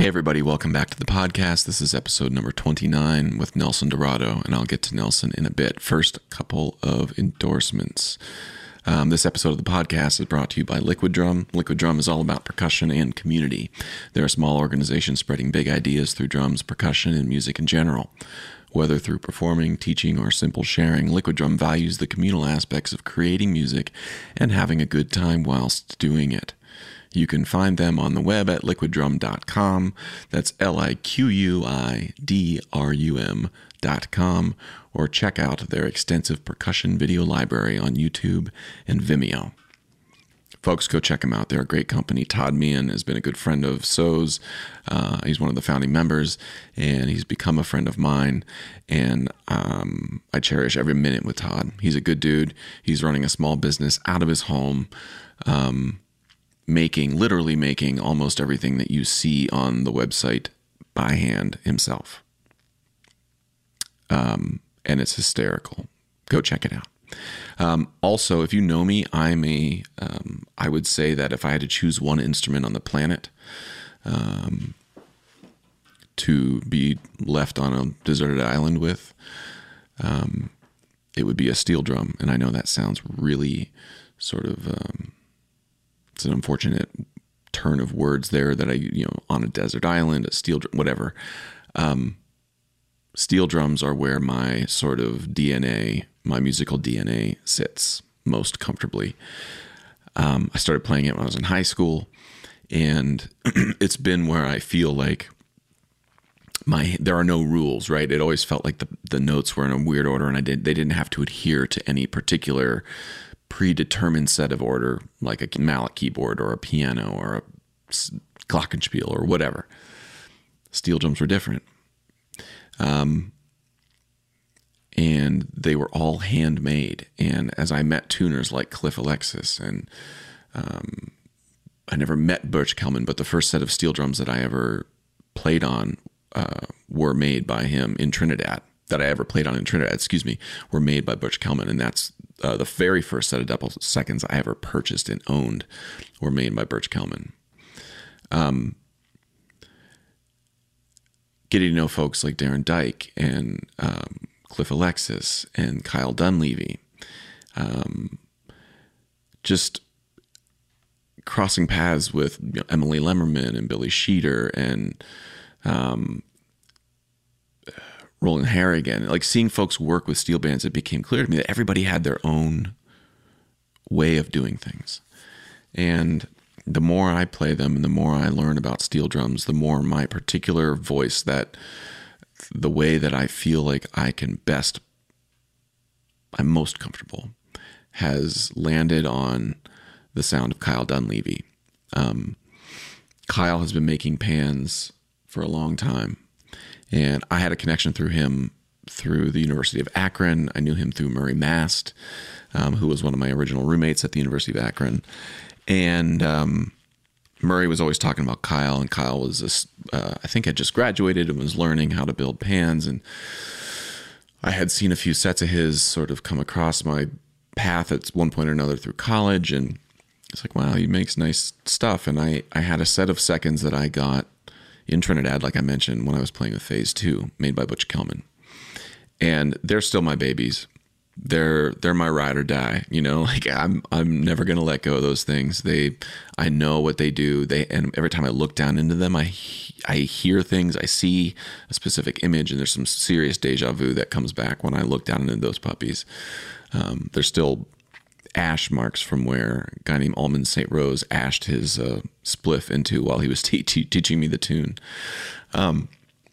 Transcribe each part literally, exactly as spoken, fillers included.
Hey everybody, welcome back to the podcast. This is episode number twenty-nine with Nelson Dorado, and I'll get to Nelson in a bit. First, a couple of endorsements. Um, this episode of the podcast is brought to you by Liquid Drum. Liquid Drum is all about percussion and community. They're a small organization spreading big ideas through drums, percussion, and music in general. Whether through performing, teaching, or simple sharing, Liquid Drum values the communal aspects of creating music and having a good time whilst doing it. You can find them on the web at liquid drum dot com. That's L I Q U I D R U M dot com. Or check out their extensive percussion video library on YouTube and Vimeo. Folks, go check them out. They're a great company. Todd Meehan has been a good friend of So's. Uh, he's one of the founding members, and he's become a friend of mine. And um, I cherish every minute with Todd. He's a good dude. He's running a small business out of his home. Um... making, literally making almost everything that you see on the website by hand himself. Um, and it's hysterical. Go check it out. Um, also, if you know me, I'm a, um, I would say that if I had to choose one instrument on the planet um, to be left on a deserted island with, um, it would be a steel drum. And I know that sounds really sort of... Um, It's an unfortunate turn of words there that I, you know, on a desert island, a steel, whatever. Um, steel drums are where my sort of D N A, my musical D N A sits most comfortably. Um, I started playing it when I was in high school, and it's been where I feel like my, there are no rules, right? It always felt like the, the notes were in a weird order, and I did, they didn't have to adhere to any particular predetermined set of order, like a mallet keyboard or a piano or a glockenspiel or whatever. Steel drums were different. Um, and they were all handmade. And as I met tuners like Cliff Alexis, and um, I never met Butch Kelman, but the first set of steel drums that I ever played on uh, were made by him in Trinidad. That I ever played on in Trinidad, excuse me, were made by Butch Kelman, and that's uh, the very first set of double seconds I ever purchased and owned were made by Butch Kelman. Um, getting to know folks like Darren Dyke and um, Cliff Alexis and Kyle Dunleavy, um, just crossing paths with you know, Emily Lemmerman and Billy Sheeter and um, Roland Harrigan, like seeing folks work with steel bands, it became clear to me that everybody had their own way of doing things. And the more I play them and the more I learn about steel drums, the more my particular voice, that the way that I feel like I can best, I'm most comfortable, has landed on the sound of Kyle Dunleavy. Um, Kyle has been making pans for a long time. And I had a connection through him through the University of Akron. I knew him through Murray Mast, um, who was one of my original roommates at the University of Akron. And um, Murray was always talking about Kyle, and Kyle was, this, uh, I think, had just graduated and was learning how to build pans. And I had seen a few sets of his sort of come across my path at one point or another through college. And it's like, wow, he makes nice stuff. And I, I had a set of seconds that I got in Trinidad, like I mentioned, when I was playing with Phase Two, made by Butch Kelman, and they're still my babies. They're they're my ride or die. You know, like I'm I'm never gonna let go of those things. They, I know what they do. They and every time I look down into them, I I hear things. I see a specific image, and there's some serious deja vu that comes back when I look down into those puppies. Um, they're still ash marks from where a guy named Almond Saint Rose ashed his uh, spliff into while he was te- te- teaching me the tune. Um,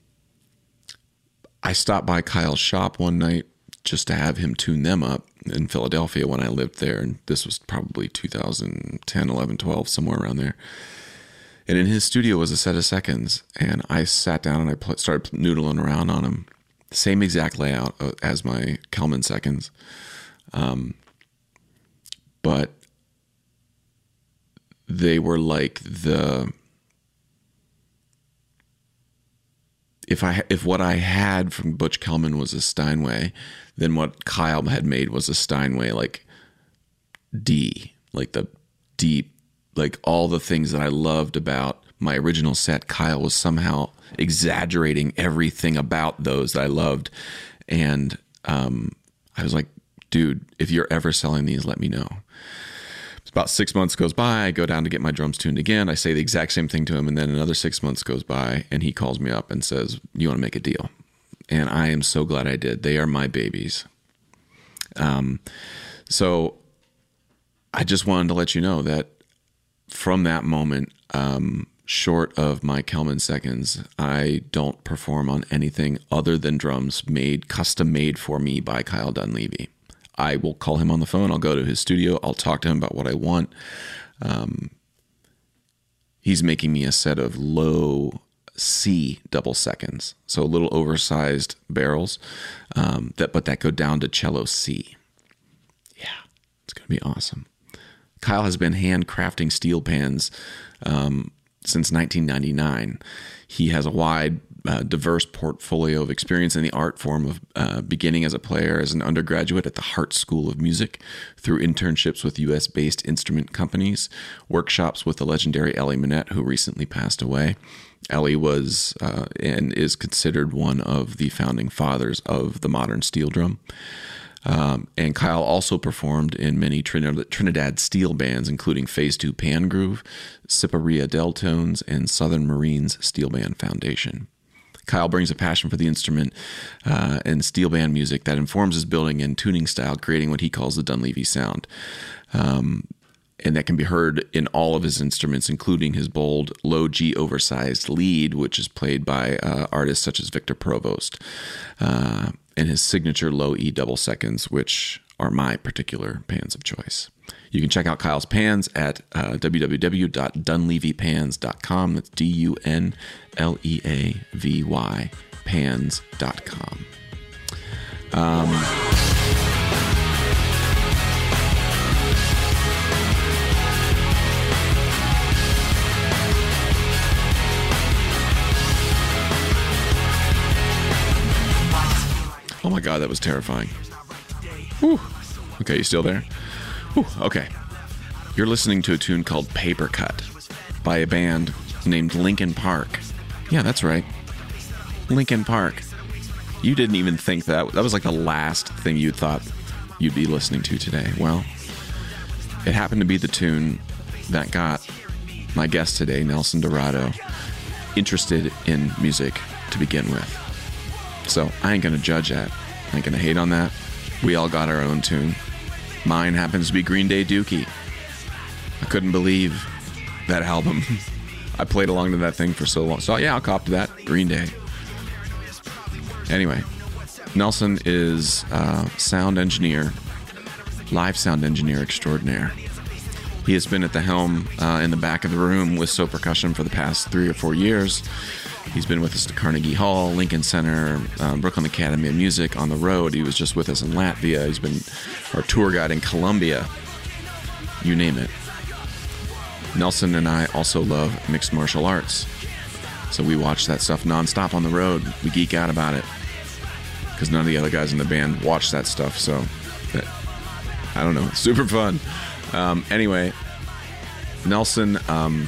I stopped by Kyle's shop one night just to have him tune them up in Philadelphia when I lived there. And this was probably two thousand ten, eleven, twelve, somewhere around there. And in his studio was a set of seconds. And I sat down and I pl- started noodling around on them. Same exact layout as my Kelman seconds. Um, But they were like the, if I if what I had from Butch Kelman was a Steinway, then what Kyle had made was a Steinway like D, like the deep, like all the things that I loved about my original set, Kyle was somehow exaggerating everything about those that I loved. And um, I was like, dude, if you're ever selling these, let me know. About six months goes by, I go down to get my drums tuned again. I say the exact same thing to him, and then another six months goes by, and he calls me up and says, you want to make a deal? And I am so glad I did. They are my babies. Um, so I just wanted to let you know that from that moment, um, short of my Kelman seconds, I don't perform on anything other than drums made, custom made for me by Kyle Dunleavy. I will call him on the phone. I'll go to his studio. I'll talk to him about what I want. Um, he's making me a set of low C double seconds, so a little oversized barrels, um, that but that go down to cello C. Yeah, it's going to be awesome. Kyle has been handcrafting steel pans um, since nineteen ninety-nine. He has a wide, uh, diverse portfolio of experience in the art form of uh, beginning as a player as an undergraduate at the Hart School of Music, through internships with U S-based instrument companies, workshops with the legendary Ellie Minette, who recently passed away. Ellie was uh, and is considered one of the founding fathers of the modern steel drum. Um, and Kyle also performed in many Trinidad, Trinidad steel bands, including Phase two Pan Groove, Siparia Deltones, and Southern Marines Steel Band Foundation. Kyle brings a passion for the instrument uh, and steel band music that informs his building and tuning style, creating what he calls the Dunleavy sound. Um, and that can be heard in all of his instruments, including his bold, low G oversized lead, which is played by uh, artists such as Victor Provost, uh, and his signature low E double seconds, which are my particular pans of choice. You can check out Kyle's pans at uh, w w w dot dunleavy pans dot com. That's D U N L E A V Y pans dot com. Um, oh my God, that was terrifying. Whew. Okay, you still there? Whew. Okay. You're listening to a tune called Paper Cut by a band named Linkin Park. Yeah, that's right. Linkin Park. You didn't even think that. That was like the last thing you thought you'd be listening to today. Well, it happened to be the tune that got my guest today, Nelson Dorado, interested in music to begin with. So I ain't going to judge that. I ain't going to hate on that. We all got our own tune. Mine happens to be Green Day Dookie. I couldn't believe that album. I played along to that thing for so long. So yeah, I'll cop to that. Green Day. Anyway, Nelson is uh, sound engineer, live sound engineer extraordinaire. He has been at the helm uh, in the back of the room with So Percussion for the past three or four years. He's been with us to Carnegie Hall, Lincoln Center, um, Brooklyn Academy of Music, on the road. He was just with us in Latvia. He's been our tour guide in Colombia. You name it. Nelson and I also love mixed martial arts. So we watch that stuff nonstop on the road. We geek out about it. Because none of the other guys in the band watch that stuff. So, that, I don't know. It's super fun. Um, anyway, Nelson... Um,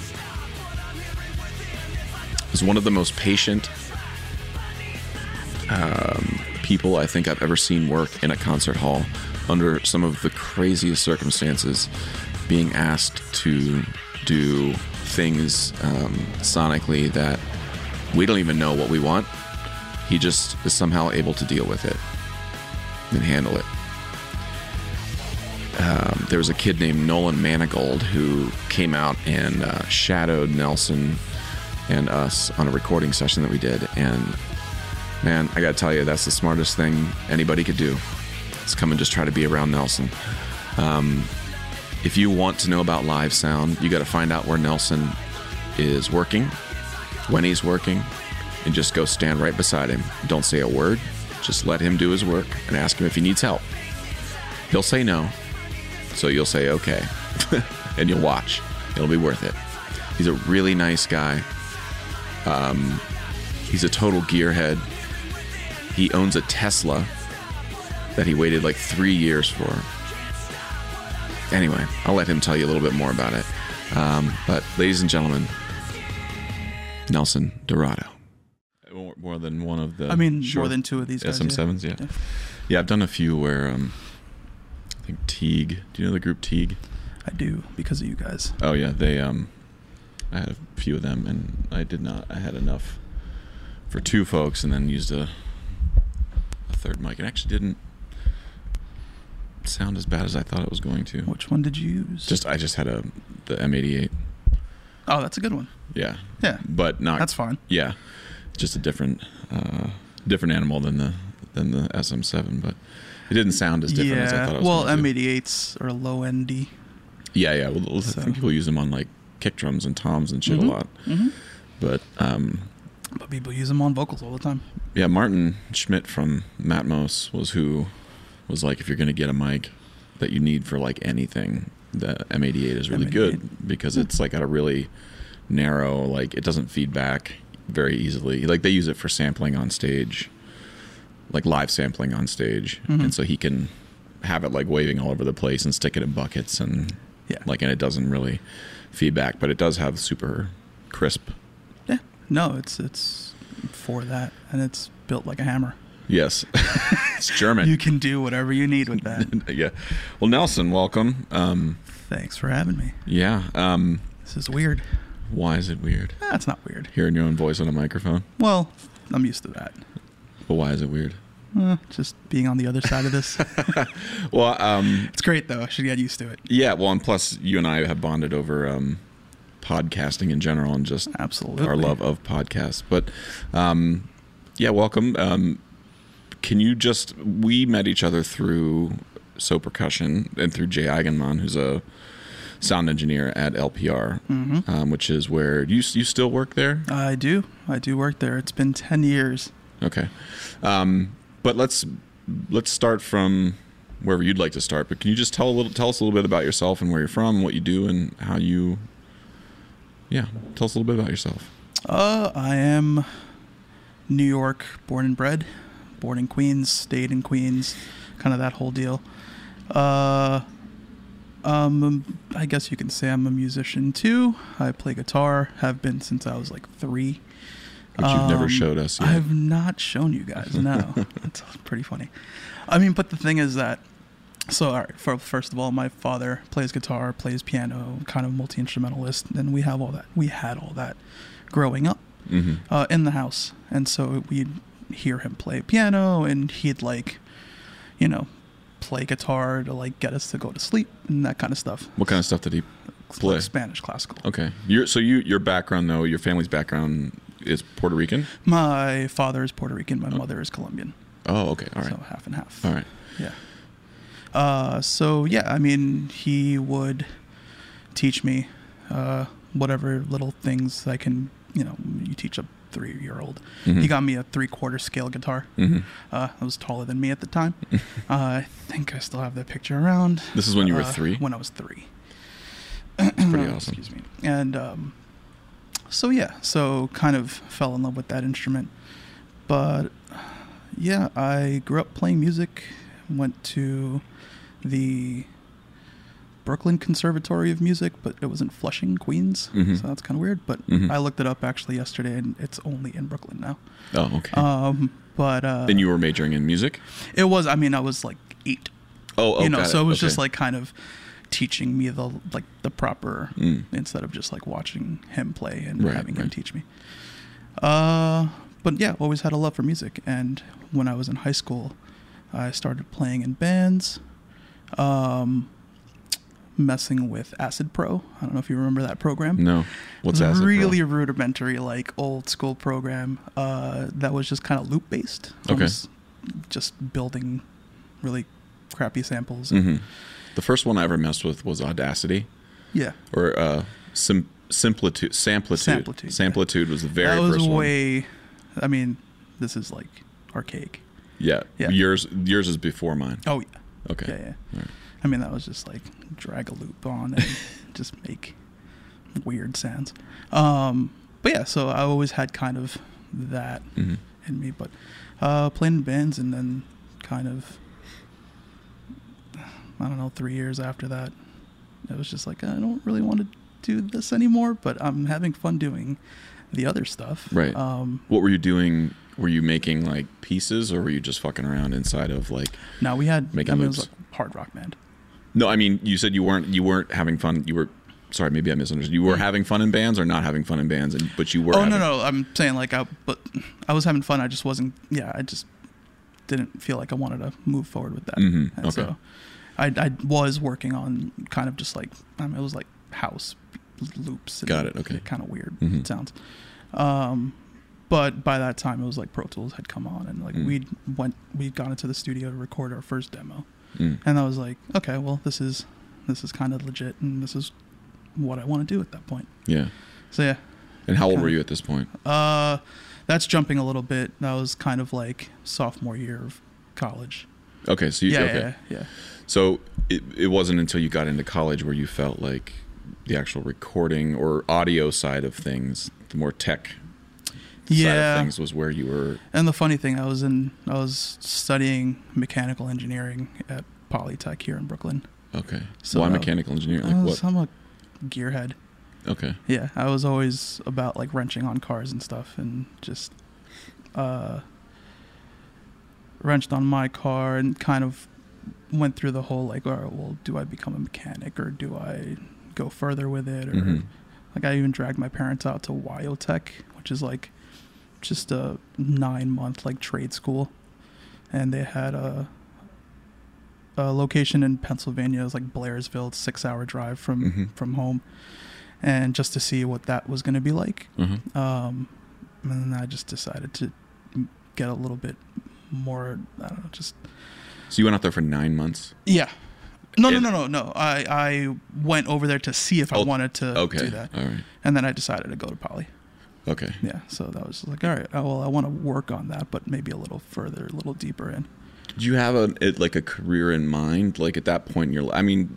is one of the most patient um, people I think I've ever seen work in a concert hall under some of the craziest circumstances, being asked to do things um, sonically that we don't even know what we want. He just is somehow able to deal with it and handle it. Um, there was a kid named Nolan Manigold who came out and uh, shadowed Nelson and us on a recording session that we did, and man, I gotta tell you, that's the smartest thing anybody could do. Is come and just try to be around Nelson. Um, if you want to know about live sound, you gotta find out where Nelson is working, when he's working, and just go stand right beside him. Don't say a word, just let him do his work and ask him if he needs help. He'll say no, so you'll say okay, and you'll watch. It'll be worth it. He's a really nice guy. Um, he's a total gearhead. He owns a Tesla that he waited like three years for. Anyway, I'll let him tell you a little bit more about it. Um, but ladies and gentlemen, Nelson Dorado. More, more than one of the. I mean, short more than two of these guys. S M sevens, yeah. yeah. Yeah, I've done a few where um, I think Teague. Do you know the group Teague? I do, because of you guys. Oh yeah, they. Um, I had a few of them, and I did not. I had enough for two folks, and then used a a third mic. It actually didn't sound as bad as I thought it was going to. Which one did you use? Just I just had a the M eighty-eight. Oh, that's a good one. Yeah. Yeah. But not. That's fine. Yeah, just a different uh, different animal than the than the S M seven, but it didn't sound as different yeah. as I thought it was. Well, going M eighty-eights are low endy. Yeah, yeah. Well, So. I think people use them on like kick drums and toms and shit Mm-hmm. a lot. Mm-hmm. But um, But people use them on vocals all the time. yeah, Martin Schmidt from Matmos was who was like, if you're going to get a mic that you need for like anything, the M eighty-eight is really M eighty-eight. good because it's like got a really narrow, like it doesn't feed back very easily. Like they use it for sampling on stage, like live sampling on stage, Mhm. and so he can have it like waving all over the place and stick it in buckets and Yeah. like, and it doesn't really feedback, but it does have super crisp. Yeah. No, it's it's for that, and it's built like a hammer. Yes, it's German. You can do whatever you need with that. Yeah. Well, Nelson, welcome. Um, Thanks for having me. yeah. Um, This is weird. why is it weird? That's not weird. Hearing your own voice on a microphone. Well, I'm used to that. But why is it weird? Uh, just being on the other side of this. Well, um, It's great, though. I should get used to it. yeah. Well, and plus, you and I have bonded over um, podcasting in general and just Absolutely. our love of podcasts. But um, yeah, welcome. Um, can you just? We met each other through So Percussion and through Jay Eigenmann, who's a sound engineer at L P R, Mhm. um, which is where you you still work there. I do. I do work there. It's been ten years. Okay, um, but let's let's start from wherever you'd like to start. But can you just tell a little, tell us a little bit about yourself and where you're from, what you do, and how you? Yeah, tell us a little bit about yourself. Uh, I am New York born and bred. Born in Queens, stayed in Queens, kind of that whole deal. Uh, um, I guess you can say I'm a musician too. I play guitar, have been since I was like three. Which you've never Um, showed us yet. I've not shown you guys. No, it's pretty funny. I mean, but the thing is that. So, all right. For, first of all, my father plays guitar, plays piano, kind of multi instrumentalist, and we have all that. We had all that growing up hmm uh, in the house, and so we'd hear him play piano, and he'd like, you know, play guitar to like get us to go to sleep and that kind of stuff. What kind of stuff did he Like play? Spanish classical. Okay, you're, so you your background though, your family's background is Puerto Rican. My father is Puerto Rican. My mother is Colombian. Oh, okay, all right, So half and half. all right. Yeah. Uh, so yeah, I mean, he would teach me uh, whatever little things I can, you know, you teach a three-year-old. Mhm. He got me a three-quarter scale guitar. hmm Uh, I was taller than me at the time. uh, I think I still have that picture around. This is when you were Uh, three. When I was three. It's pretty awesome. Excuse me. And um, so yeah, so kind of fell in love with that instrument. But yeah, I grew up playing music. Went to the Brooklyn Conservatory of Music, but it was in Flushing, Queens. Mhm. So that's kind of weird. But Mhm. I looked it up actually yesterday, and it's only in Brooklyn now. Oh, okay. Um, but uh, then you were majoring in music. it was. I mean, I was like eight. Oh, oh you know, got so it was Okay. just like kind of teaching me the like the proper Mm. instead of just like watching him play and Right, having him right. teach me. Uh, but yeah, always had a love for music, and when I was in high school, I started playing in bands, um, messing with Acid Pro. I don't know if you remember that program. No, what's it was Acid a Pro? really rudimentary, like old school program uh, that was just kind of loop based. Okay. Just building really crappy samples. hmm The first one I ever messed with was Audacity, Yeah. or uh, Sim- Simplitude. Samplitude. Samplitude, yeah. Samplitude was the very that was first one. way. I mean, this is like archaic. Yeah. Yeah. Yours yours is before mine. Oh yeah. Okay. Yeah, yeah. All right. I mean, that was just like drag a loop on and just make weird sounds. Um, but yeah, so I always had kind of that Mhm. in me. But uh, playing in bands, and then kind of, I don't know, three years after that, it was just like, I don't really want to do this anymore, but I'm having fun doing the other stuff. Right. Um, what were you doing? Were you making like pieces, or were you just fucking around inside of like? No, we had. Making I mean, loops? it was like a hard rock band. No, I mean, you said you weren't you weren't having fun. You were sorry, maybe I misunderstood. You were having fun in bands, or not having fun in bands, and but you were. Oh having... no, no, I'm saying like I, but I was having fun. I just wasn't. Yeah, I just didn't feel like I wanted to move forward with that. Mhm, And okay. so I, I was working on kind of just like I mean, it was like house loops. And Got it, okay. Kind of weird Mhm. sounds. Um, but by that time, it was like Pro Tools had come on, and like Mm. we went, we got into the studio to record our first demo, Mm. and I was like, okay, well, this is this is kind of legit, and this is what I want to do at that point. Yeah. So yeah, And how old Kinda. were you at this point? uh, that's jumping a little bit. That was kind of like sophomore year of college. Okay, so you Yeah, okay. yeah, yeah. So it it wasn't until you got into college where you felt like the actual recording or audio side of things, the more tech side Yeah. of things, was where you were. And the funny thing, I was in, I was studying mechanical engineering at Polytech here in Brooklyn. Okay. So, Why uh, mechanical engineering? I Like was, what? I'm a gearhead. Okay. Yeah, I was always about like wrenching on cars and stuff, and just uh, wrenched on my car and kind of went through the whole like, all right, well, do I become a mechanic or do I go further with it? Or Mhm. like I even dragged my parents out to Wyotech, which is like just a nine month like trade school, and they had a a location in Pennsylvania. It was like Blairsville, it's a six hour drive from Mhm. from home, and just to see what that was going to be like. Mhm. Um, and then I just decided to get a little bit more, I don't know, just So you went out there for nine months. yeah. No, no, And- no, no, no. I I went over there to see if I Oh, wanted to Okay. do that, All right. and then I decided to go to Poly. Okay. Yeah, so that was like, all right, oh, well, I want to work on that, but maybe a little further, a little deeper in. Did you have a it, like a career in mind? Like at that point in your life? I mean,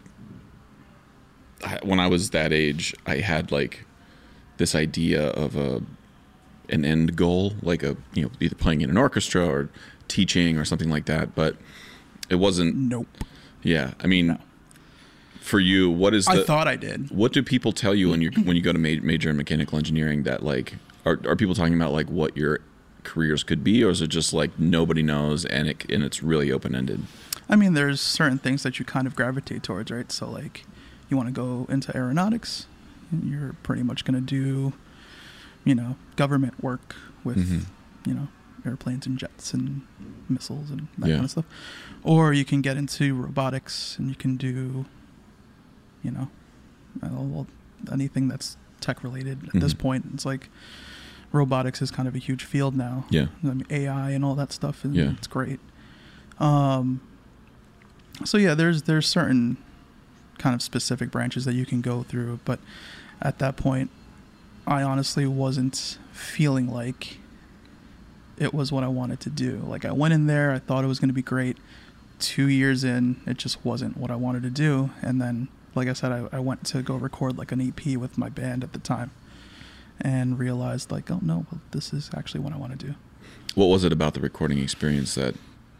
I, when I was that age, I had like this idea of a an end goal, like a you know either playing in an orchestra or teaching or something like that. But it wasn't. Nope. Yeah, I mean, No. for you, what is the? I thought I did. What do people tell you when you when you go to ma- major in mechanical engineering? That like are are people talking about like what your careers could be, or is it just like nobody knows and it and it's really open ended? I mean, there's certain things that you kind of gravitate towards, right? So, like, you want to go into aeronautics, you're pretty much going to do, you know, government work with, Mhm. you know, airplanes and jets and missiles and that Yeah. kind of stuff. Or you can get into robotics and you can do, you know, I don't know, well, anything that's tech related. At this Mhm. point, it's like robotics is kind of a huge field now. Yeah. I mean, A I and all that stuff, and Yeah. it's great. Um, so yeah, there's there's certain kind of specific branches that you can go through, but at that point, I honestly wasn't feeling like it was what I wanted to do. Like I went in there, I thought it was going to be great. Two years in, it just wasn't what I wanted to do, and then, like I said, I, I went to go record like an E P with my band at the time, and realized like, oh no, well, this is actually what I want to do. What was it about the recording experience that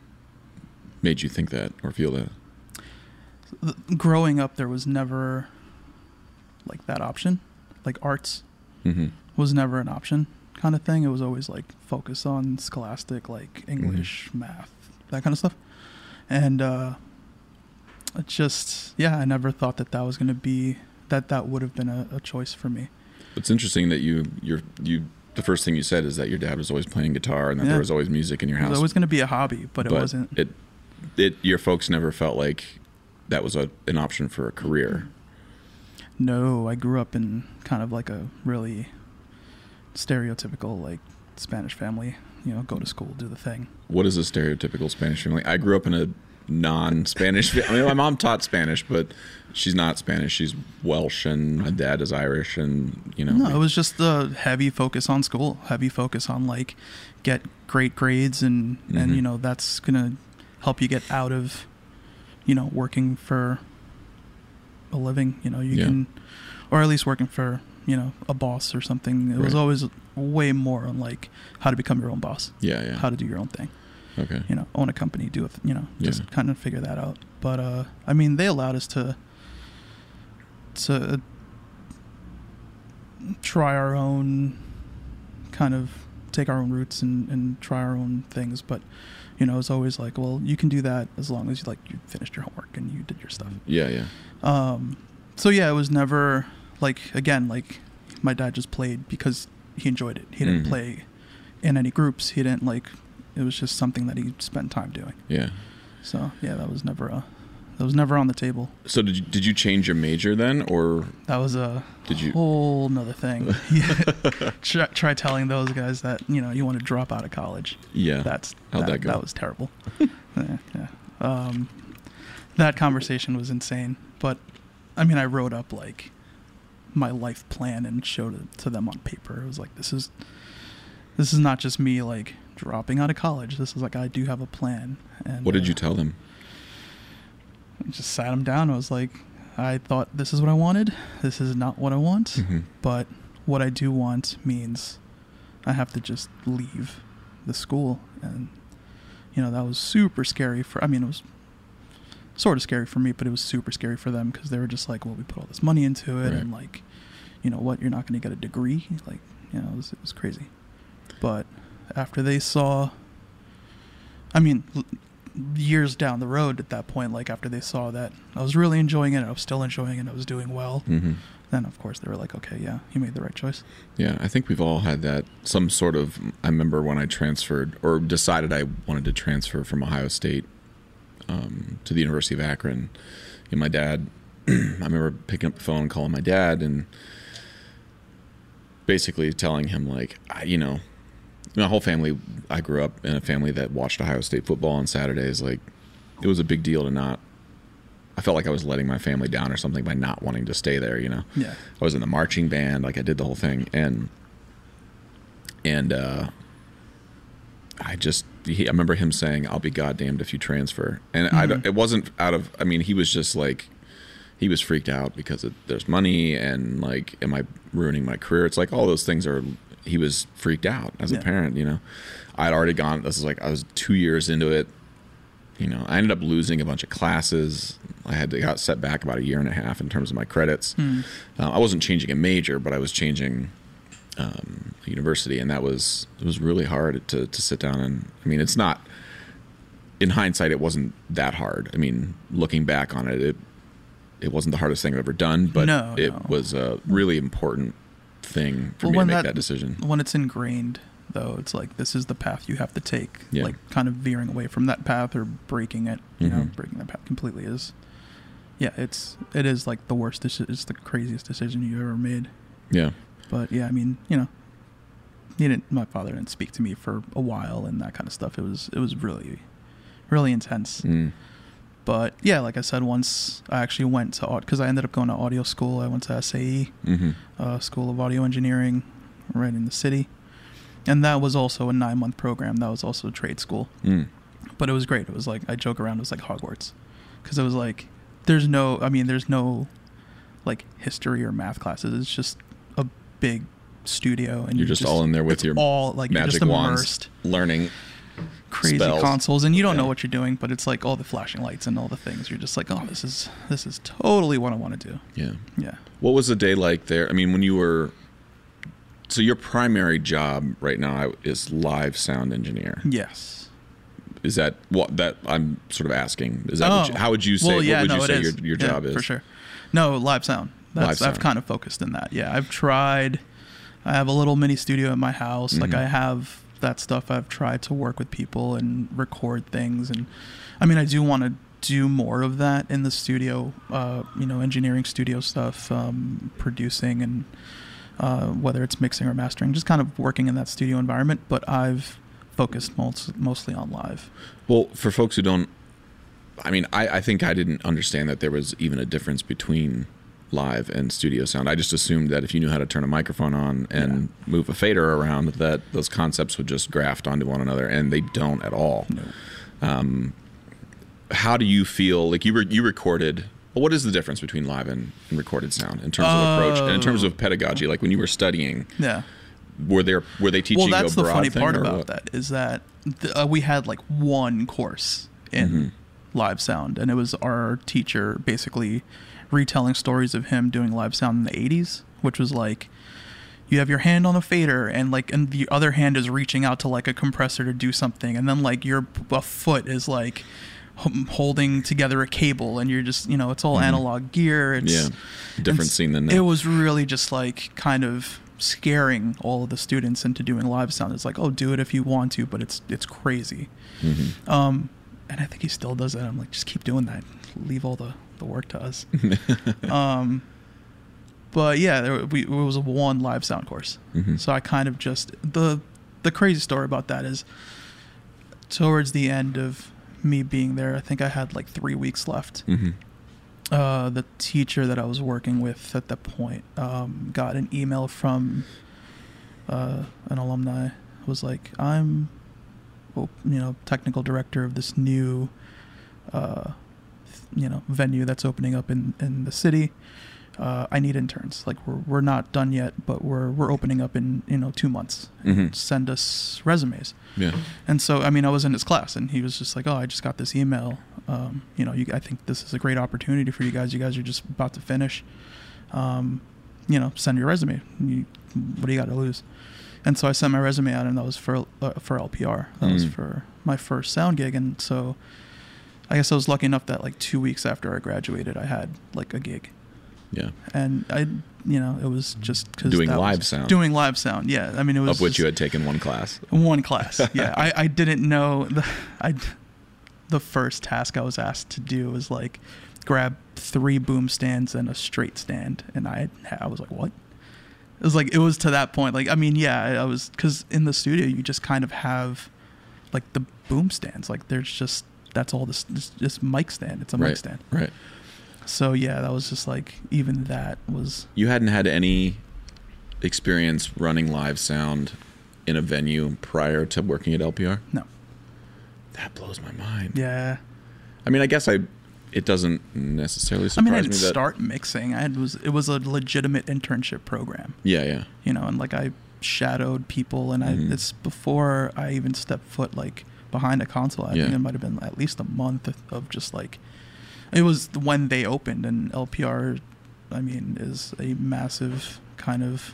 made you think that or feel that? Growing up, there was never like that option. Like arts Mm-hmm. was never an option kind of thing. It was always like focus on scholastic, like English, math, that kind of stuff. And uh, it just, yeah, I never thought that that was going to be, that that would have been a, a choice for me. It's interesting that you you're you the first thing you said is that your dad was always playing guitar and that Yeah. there was always music in your It house. was always going to be a hobby, but, it wasn't. It it your folks never felt like that was a an option for a career. No, I grew up in kind of like a really stereotypical like Spanish family. You know, go to school, do the thing. What is a stereotypical Spanish family? I grew up in a non-Spanish. fa- I mean, my mom taught Spanish, but she's not Spanish. She's Welsh, and my dad is Irish, and you know. No, we- it was just the heavy focus on school, heavy focus on like get great grades, and and Mhm. you know that's gonna help you get out of, you know, working for a living. You know, you Yeah. can, or at least working for, you know, a boss or something. It was Right. always way more on like how to become your own boss, yeah, yeah. how to do your own thing. Okay. You know, own a company, do it, you know, just Yeah. kind of figure that out. But uh, I mean, they allowed us to to try our own kind of take our own routes and, and try our own things. But, you know, it's always like, well, you can do that as long as you like you finished your homework and you did your stuff. Yeah, yeah. Um, so yeah, it was never like, again, like my dad just played because he enjoyed it. He didn't Mm-hmm. play in any groups. He didn't like, it was just something that he spent time doing. Yeah. So yeah, that was never a, that was never on the table. So did you, did you change your major then, or That was a Did you- whole nother thing. Yeah. try, try telling those guys that, you know, you want to drop out of college. yeah? That's How'd that, that go? that was terrible. yeah, yeah. Um, that conversation was insane. But I mean, I wrote up like my life plan and showed it to them on paper. It was like, this is this is not just me like dropping out of college. This is like, I do have a plan. And What did uh, you tell them? I just sat them down. I was like, I thought this is what I wanted. This is not what I want. Mhm. But what I do want means I have to just leave the school. And, you know, that was super scary for, I mean, it was sort of scary for me, but it was super scary for them because they were just like, well, we put all this money into it. Right. And like, you know what, you're not going to get a degree. Like, you know, it was, it was crazy. But after they saw, I mean, l- years down the road at that point, like after they saw that I was really enjoying it, I was still enjoying it, I was doing well, Mm-hmm. then of course they were like, okay, yeah, you made the right choice. Yeah, I think we've all had that. Some sort of. I remember when I transferred or decided I wanted to transfer from Ohio State um, to the University of Akron. And my dad, I remember picking up the phone, and calling my dad, and basically telling him like, I, you know, my whole family. I grew up in a family that watched Ohio State football on Saturdays. Like, it was a big deal to not. I felt like I was letting my family down or something by not wanting to stay there. You know. Yeah. I was in the marching band, like I did the whole thing, and and uh, I just he, I remember him saying, "I'll be goddamned if you transfer," and I don't- it wasn't out of. I mean, he was just like he was freaked out because it, there's money and like, am I ruining my career? It's like all those things are. He was freaked out as Yeah. a parent, you know. I'd already gone. This is like I was two years into it. You know, I ended up losing a bunch of classes. I had to got set back about a year and a half in terms of my credits. Hmm. Uh, I wasn't changing a major, but I was changing um, a university, and that was it was really hard to to sit down and. I mean, it's not. In hindsight, it wasn't that hard. I mean, looking back on it, it it wasn't the hardest thing I've ever done, but No, it no. was a really important thing for Well, me to when make that- that decision. When it's ingrained, though, it's like this is the path you have to take. Yeah. Like kind of veering away from that path or breaking it. You know, Mhm. breaking that path completely is. Yeah, it's it is like the worst. Deci- it's the craziest decision you ever made. Yeah. But yeah, I mean, you know, he didn't. My father didn't speak to me for a while and that kind of stuff. It was it was really, really intense. Mm. But yeah, like I said, once I actually went to because I ended up going to audio school. I went to S A E, hmm uh, School of Audio Engineering, right in the city, and that was also a nine month program. That was also a trade school, Mm. but it was great. It was like I joke around. It was like Hogwarts, because it was like there's no. I mean, there's no like history or math classes. It's just a big studio, and You're you just all in there with it's your all like you're magic just wands, immersed. learning. Crazy spells. consoles, and you don't know Yeah. what you're doing, but it's like all the flashing lights and all the things. You're just like, oh, this is this is totally what I want to do. Yeah. Yeah. What was the day like there? I mean, when you were. So your primary job right now is live sound engineer. Yes. Is that what that I'm sort of asking? Is that what you, how would you say? Well, yeah, what would no, you it say is. your your Yeah, job is? for sure. No, live sound. That's Live I've sound. kind of focused in that. Yeah, I've tried. I have a little mini studio at my house. Like Mhm. I have that stuff. I've tried to work with people and record things, and I mean, I do want to do more of that in the studio. Uh, you know, engineering studio stuff, um, producing, and uh, whether it's mixing or mastering, just kind of working in that studio environment. But I've focused most, mostly on live. Well, for folks who don't, I mean, I, I think I didn't understand that there was even a difference between live and studio sound. I just assumed that if you knew how to turn a microphone on and move a fader around, that those concepts would just graft onto one another, and they don't at all. No. Um, how do you feel? Like you re- you recorded. Well, what is the difference between live and, and recorded sound in terms of approach and in terms of pedagogy? Like when you were studying, Yeah. were there were they teaching Well, you a that's the broad funny thing part or about what? that is that th- uh, we had like one course in Mhm. live sound, and it was our teacher basically retelling stories of him doing live sound in the eighties, which was like, you have your hand on the fader, and like, and the other hand is reaching out to like a compressor to do something, and then like your a foot is like h- holding together a cable, and you're just, you know, it's all Mhm. analog gear. It's Yeah, different it's- scene than It now. was really just like kind of scaring all of the students into doing live sound. It's like, oh, do it if you want to, but it's it's crazy. Mhm. Um, and I think he still does that. I'm like, just keep doing that. Leave all the, the work to us. um, but yeah, there, we, it was a one live sound course. Mhm. So I kind of just, the the crazy story about that is towards the end of me being there, I think I had like three weeks left. Mhm. Uh, the teacher that I was working with at that point um, got an email from uh, an alumni. Was like, I'm, well, you know, technical director of this new, uh, you know, venue that's opening up in, in the city. Uh, I need interns. Like, we're we're not done yet, but we're we're opening up in, you know, two months. Mhm. Send us resumes. Yeah. And so, I mean, I was in his class, and he was just like, "Oh, I just got this email. Um, you know, you, I think this is a great opportunity for you guys. You guys are just about to finish. Um, you know, send your resume. You, what do you got to lose?" And so I sent my resume out, and that was for uh, for L P R. That mm. was for my first sound gig. And so, I guess I was lucky enough that like two weeks after I graduated, I had like a gig. Yeah. And I, you know, it was just because doing live sound. Doing live sound, yeah. I mean, it was of which just you had taken one class. One class, yeah. I, I didn't know the I the first task I was asked to do was like grab three boom stands and a straight stand, and I I was like, what? It was like, it was to that point. Like, I mean, yeah, I was, because in the studio you just kind of have like the boom stands. Like, there's just, that's all this, this just mic stand. It's a right, mic stand. Right. So yeah, that was just like, even that was. You hadn't had any experience running live sound in a venue prior to working at L P R? No. That blows my mind. Yeah. I mean, I guess I, it doesn't necessarily surprise I mean, I me didn't that. start mixing. I had, was it was a legitimate internship program. Yeah, yeah. You know, and like I shadowed people, and Mm-hmm. I it's before I even stepped foot like behind a console. I Yeah. think it might have been at least a month of, of just like, it was when they opened, and L P R, I mean, is a massive kind of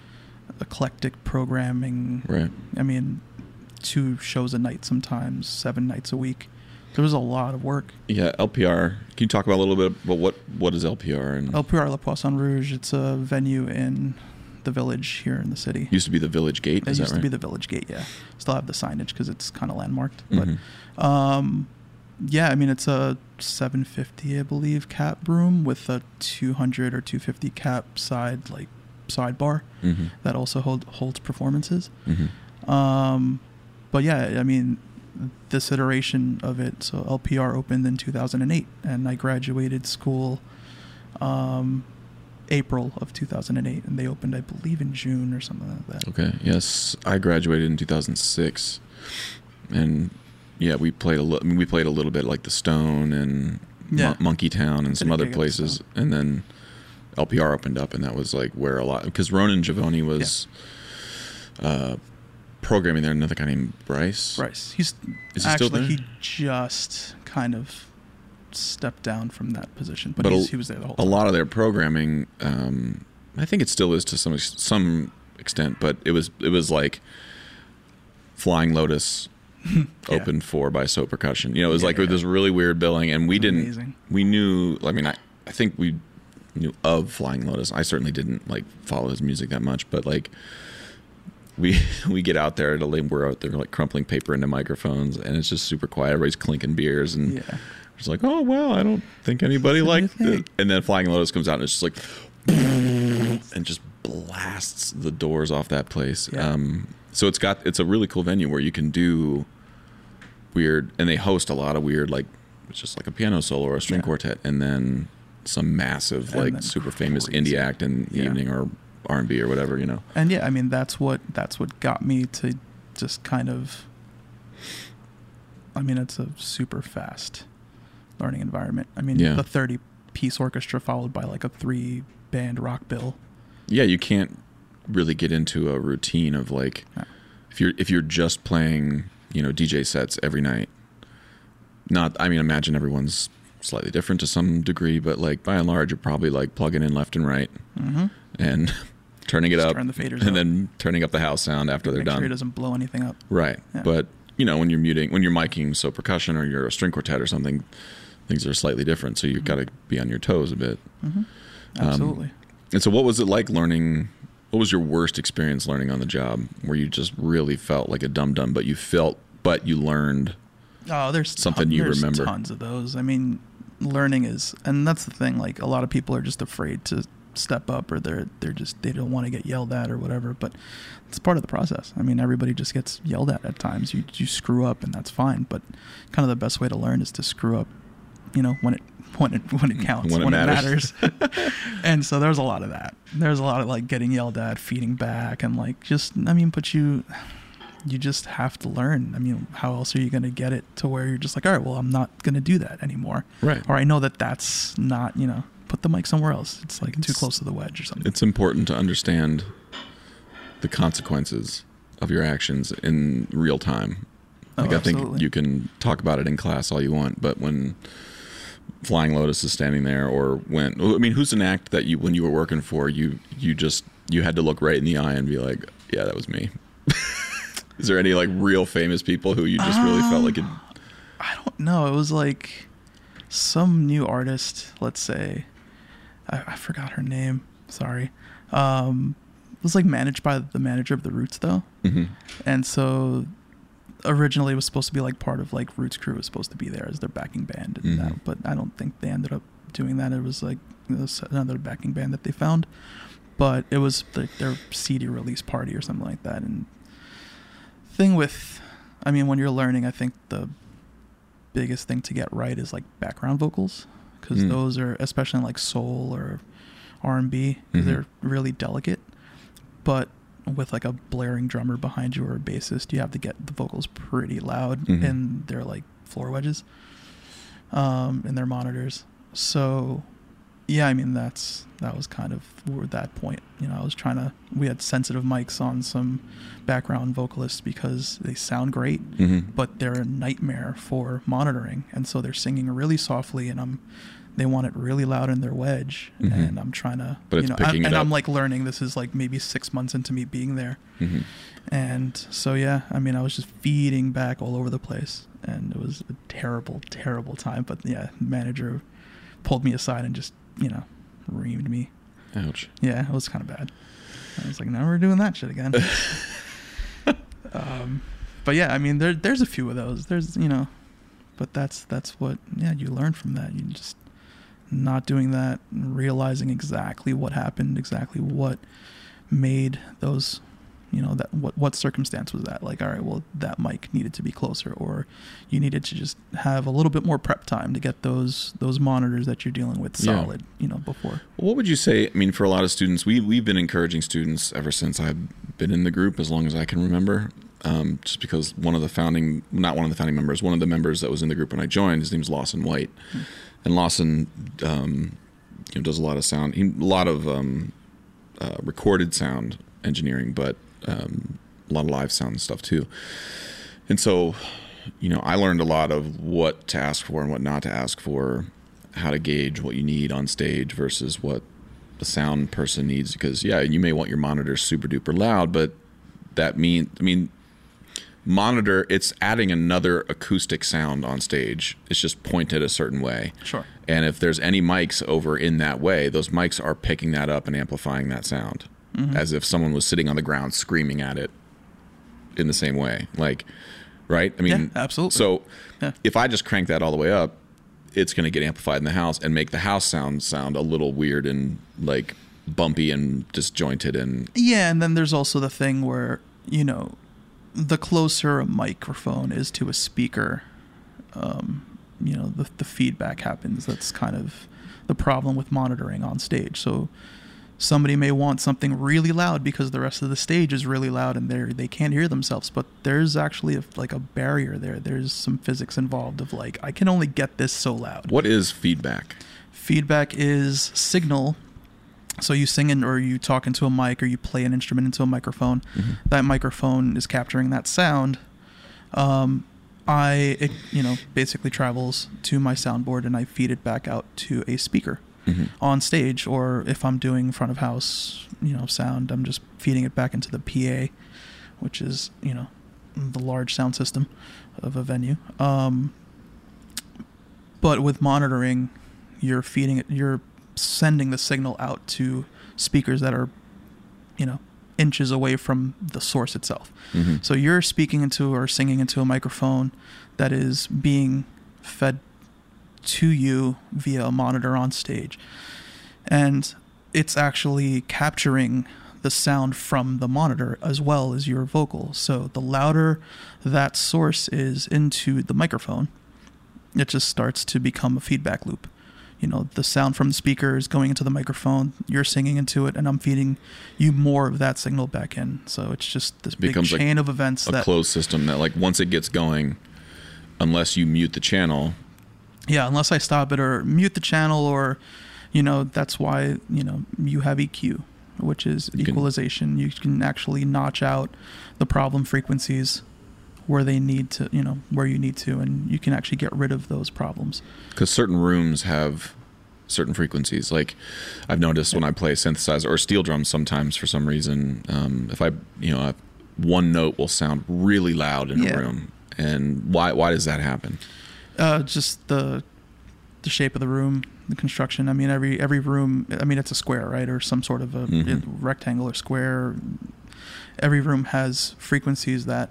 eclectic programming. Right. I mean, two shows a night sometimes, seven nights a week. There was a lot of work. Yeah, L P R. Can you talk about a little bit about what what is L P R? And L P R La Poisson Rouge. It's a venue in the Village here in the city. Used to be the Village Gate. It Is used that right? to be the Village Gate. Yeah, still have the signage because it's kind of landmarked. Mhm. But um, yeah, I mean, it's a seven fifty, I believe, cap room with a two hundred or two fifty cap side like sidebar Mhm. that also hold, holds performances. Mhm. Um, but yeah, I mean, this iteration of it, so L P R opened in two thousand eight, and I graduated school um, April of two thousand eight, and they opened, I believe, in June or something like that. Okay. Yes, I graduated in two thousand six, and yeah, we played a little. I mean, we played a little bit like the Stone and Yeah. Mon- Monkey Town and Did some a other gig at the places, Stone. and then L P R opened up, and that was like where a lot, because Ronan Giavoni was uh, programming there. Another guy named Bryce. Bryce, he's Is he actually still there? he just kind of stepped down from that position, but, But he's, a, he was there the whole a time. lot of their programming, um, I think it still is to some ex- some extent, but it was it was like Flying Lotus Yeah. opened for by So Percussion. You know, it was Yeah, like yeah. this really weird billing, and we It's didn't. amazing. We knew. I mean, I I think we knew of Flying Lotus. I certainly didn't like follow his music that much, but like. We we get out there, to, we're out there like crumpling paper into microphones, and it's just super quiet. Everybody's clinking beers, and Yeah. it's like, oh well, I don't think anybody What do you liked it. think? And then Flying Lotus comes out, and it's just like, and just blasts the doors off that place. Yeah. Um, so it's got it's a really cool venue where you can do weird, and they host a lot of weird, like it's just like a piano solo or a string Yeah. quartet, and then some massive And like then super famous crazy. indie act in the Yeah. evening, or R and B or whatever, you know. And yeah, I mean, that's what that's what got me to just kind of. I mean, it's a super fast learning environment. I mean, Yeah. the thirty-piece orchestra followed by like a three-band rock bill. Yeah, you can't really get into a routine of like No. if you're if you're just playing, you know, D J sets every night. Not, I mean, imagine everyone's slightly different to some degree, but like by and large, you're probably like plugging in left and right Mm-hmm. and turning it Just up, turn the faders and up. then turning up the house sound after they're Make done. sure it doesn't blow anything up. Right. Yeah. But, you know, when you're muting, when you're miking, so percussion or you're a string quartet or something, things are slightly different. So you've got to be on your toes a bit. Mm-hmm. Absolutely. Um, and so what was it like learning, what was your worst experience learning on the job where you just really felt like a dum-dum, but you felt, but you learned Oh, there's something ton, you there's remember? Tons of those. I mean, learning is, and that's the thing. Like a lot of people are just afraid to step up, or they're they're just they don't want to get yelled at or whatever. But it's part of the process. I mean, everybody just gets yelled at at times. You you screw up, and that's fine. But kind of the best way to learn is to screw up, you know, when it when it when it counts, When it when matters. it matters. And so there's a lot of that. There's a lot of like getting yelled at, feeding back, and like just I mean, but you. You just have to learn. I mean, how else are you going to get it to where you're just like, all right, well, I'm not going to do that anymore. Right. Or I know that that's not, you know, put the mic somewhere else. It's like It's- too close to the wedge or something. It's important to understand the consequences of your actions in real time. Oh, Like I think absolutely. you can talk about it in class all you want, but when Flying Lotus is standing there, or when I mean, who's an act that you when you were working for you you just you had to look right in the eye and be like, yeah, that was me. Is there any like real famous people who you just really felt like it? I don't know. It was like some new artist, let's say. I, I forgot her name. Sorry. Um, it was like managed by the manager of the Roots, though. Mm-hmm. And so originally it was supposed to be like part of like Roots Crew was supposed to be there as their backing band. And Mhm. that, but I don't think they ended up doing that. It was like it was another backing band that they found. But it was like their C D release party or something like that. And thing with, I mean, when you're learning, I think the biggest thing to get right is like background vocals, because Mm. those are, especially in like soul or R and B, Mhm. they're really delicate. But with like a blaring drummer behind you or a bassist, you have to get the vocals pretty loud Mhm. in their like floor wedges, um, in their monitors. So yeah, I mean, that's that was kind of where that point, you know, I was trying to, we had sensitive mics on some background vocalists because they sound great, Mm-hmm. but they're a nightmare for monitoring. And so they're singing really softly, and I'm, they want it really loud in their wedge. Mhm. And I'm trying to, But you it's know, picking I, it and up. I'm like learning, this is like maybe six months into me being there. Mm-hmm. And so, yeah, I mean, I was just feeding back all over the place, and it was a terrible, terrible time. But yeah, the manager pulled me aside and just, you know, reamed me. Ouch. Yeah, it was kind of bad. I was like, no, we're doing that shit again. um, but yeah, I mean, there there's a few of those. There's, you know, but that's that's what, yeah, you learn from that. You just not doing that, and realizing exactly what happened, exactly what made those, you know, that what what circumstance was that? Like, all right, well, that mic needed to be closer, or you needed to just have a little bit more prep time to get those those monitors that you're dealing with Yeah. solid, you know, before. What would you say? I mean, for a lot of students, we we've been encouraging students ever since I've been in the group, as long as I can remember. Um, just because one of the founding, not one of the founding members, one of the members that was in the group when I joined, his name's Lawson White, Hmm. and Lawson, um, you know, does a lot of sound, he, a lot of um, uh, recorded sound engineering, but um, a lot of live sound stuff too. And so, you know, I learned a lot of what to ask for and what not to ask for, how to gauge what you need on stage versus what the sound person needs. Because yeah, you may want your monitor super duper loud, but that mean I mean monitor, it's adding another acoustic sound on stage. It's just pointed a certain way. Sure. And if there's any mics over in that way, those mics are picking that up and amplifying that sound, Mhm. as if someone was sitting on the ground screaming at it in the same way. Like, right? I mean, Yeah, absolutely. So Yeah. if I just crank that all the way up, it's going to get amplified in the house and make the house sound sound a little weird and like bumpy and disjointed. And Yeah, and then there's also the thing where, you know, the closer a microphone is to a speaker, um, you know, the the feedback happens. That's kind of the problem with monitoring on stage. So somebody may want something really loud because the rest of the stage is really loud and they they can't hear themselves, but there's actually a, like a barrier there. There's some physics involved of like, I can only get this so loud. what is feedback? Feedback is signal. So you sing in, or you talk into a mic, or you play an instrument into a microphone. Mm-hmm. That microphone is capturing that sound. Um, I, it, you know, basically travels to my soundboard, and I feed it back out to a speaker. Mhm. on stage, or if I'm doing front of house, you know, sound, I'm just feeding it back into the P A, which is, you know, the large sound system of a venue. Um, but with monitoring, you're feeding it, you're sending the signal out to speakers that are, you know, inches away from the source itself. Mm-hmm. So you're speaking into or singing into a microphone that is being fed to you via a monitor on stage. And it's actually capturing the sound from the monitor as well as your vocal. So the louder that source is into the microphone, it just starts to become a feedback loop. You know, the sound from the speaker is going into the microphone, you're singing into it, and I'm feeding you more of that signal back in. So it's just this big becomes chain a, of events a that closed system that, like, once it gets going, unless you mute the channel. Yeah, unless I stop it or mute the channel, or, you know, that's why, you know, you have E Q, which is You can- equalization. You can actually notch out the problem frequencies where they need to, you know, where you need to, and you can actually get rid of those problems. Because certain rooms have certain frequencies. Like, I've noticed when I play synthesizer or steel drums sometimes, for some reason, um, if I, you know, one note will sound really loud in Yeah. a room. And why why does that happen? Uh, just the the shape of the room, the construction. I mean, every every room, I mean, it's a square, right? Or some sort of a Mhm. rectangular square. Every room has frequencies that,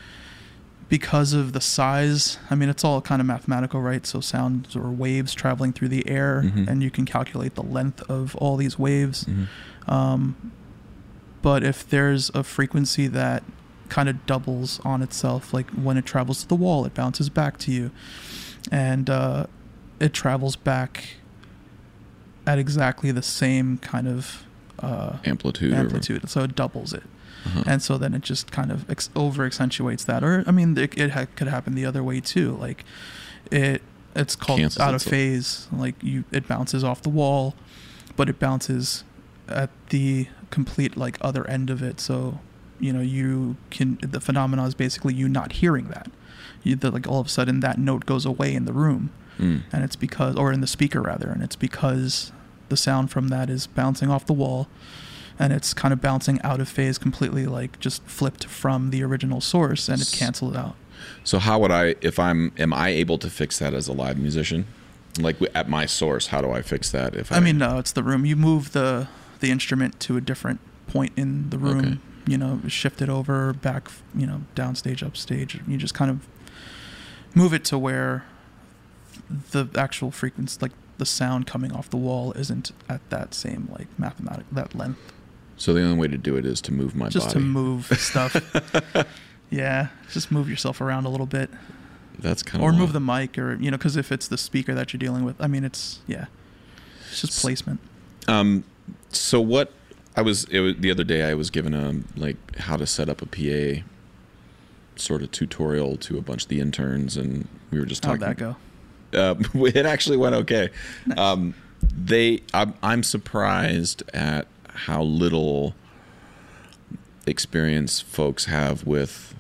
because of the size, I mean, it's all kind of mathematical, right? So sounds or waves traveling through the air, Mhm. and you can calculate the length of all these waves. Mm-hmm. Um, but if there's a frequency that kind of doubles on itself, like when it travels to the wall, it bounces back to you, and uh, it travels back at exactly the same kind of uh, Amplitude. amplitude, so it doubles it. Or, uh-huh. And so then it just kind of ex- over accentuates that. Or, I mean, it, it ha- could happen the other way too. Like it, it's called Cancels out of itself. phase. Like you, it bounces off the wall, but it bounces at the complete like other end of it. So, you know, you can, the phenomena is basically you not hearing that. You, the, like all of a sudden that note goes away in the room, Mm. and it's because, or in the speaker rather, and it's because the sound from that is bouncing off the wall, and it's kind of bouncing out of phase completely, like just flipped from the original source, and it canceled out. So how would I, if I'm, am I able to fix that as a live musician? Like at my source, how do I fix that? If I, I mean, no, it's the room. You move the the instrument to a different point in the room. Okay. You know, shift it over, back, you know, downstage, upstage. You just kind of move it to where the actual frequency, like the sound coming off the wall, isn't at that same like mathematic that length. So the only way to do it is to move my Just body. to move stuff. Yeah, just move yourself around a little bit, That's kind of or move the mic, or you know, because if it's the speaker that you're dealing with, I mean, it's yeah, it's just placement. Um, so what I was, it was the other day I was given a like how to set up a P A sort of tutorial to a bunch of the interns, and we were just How'd talking. that go? Uh, it actually went okay. Um, they, I'm, I'm surprised at how little experience folks have with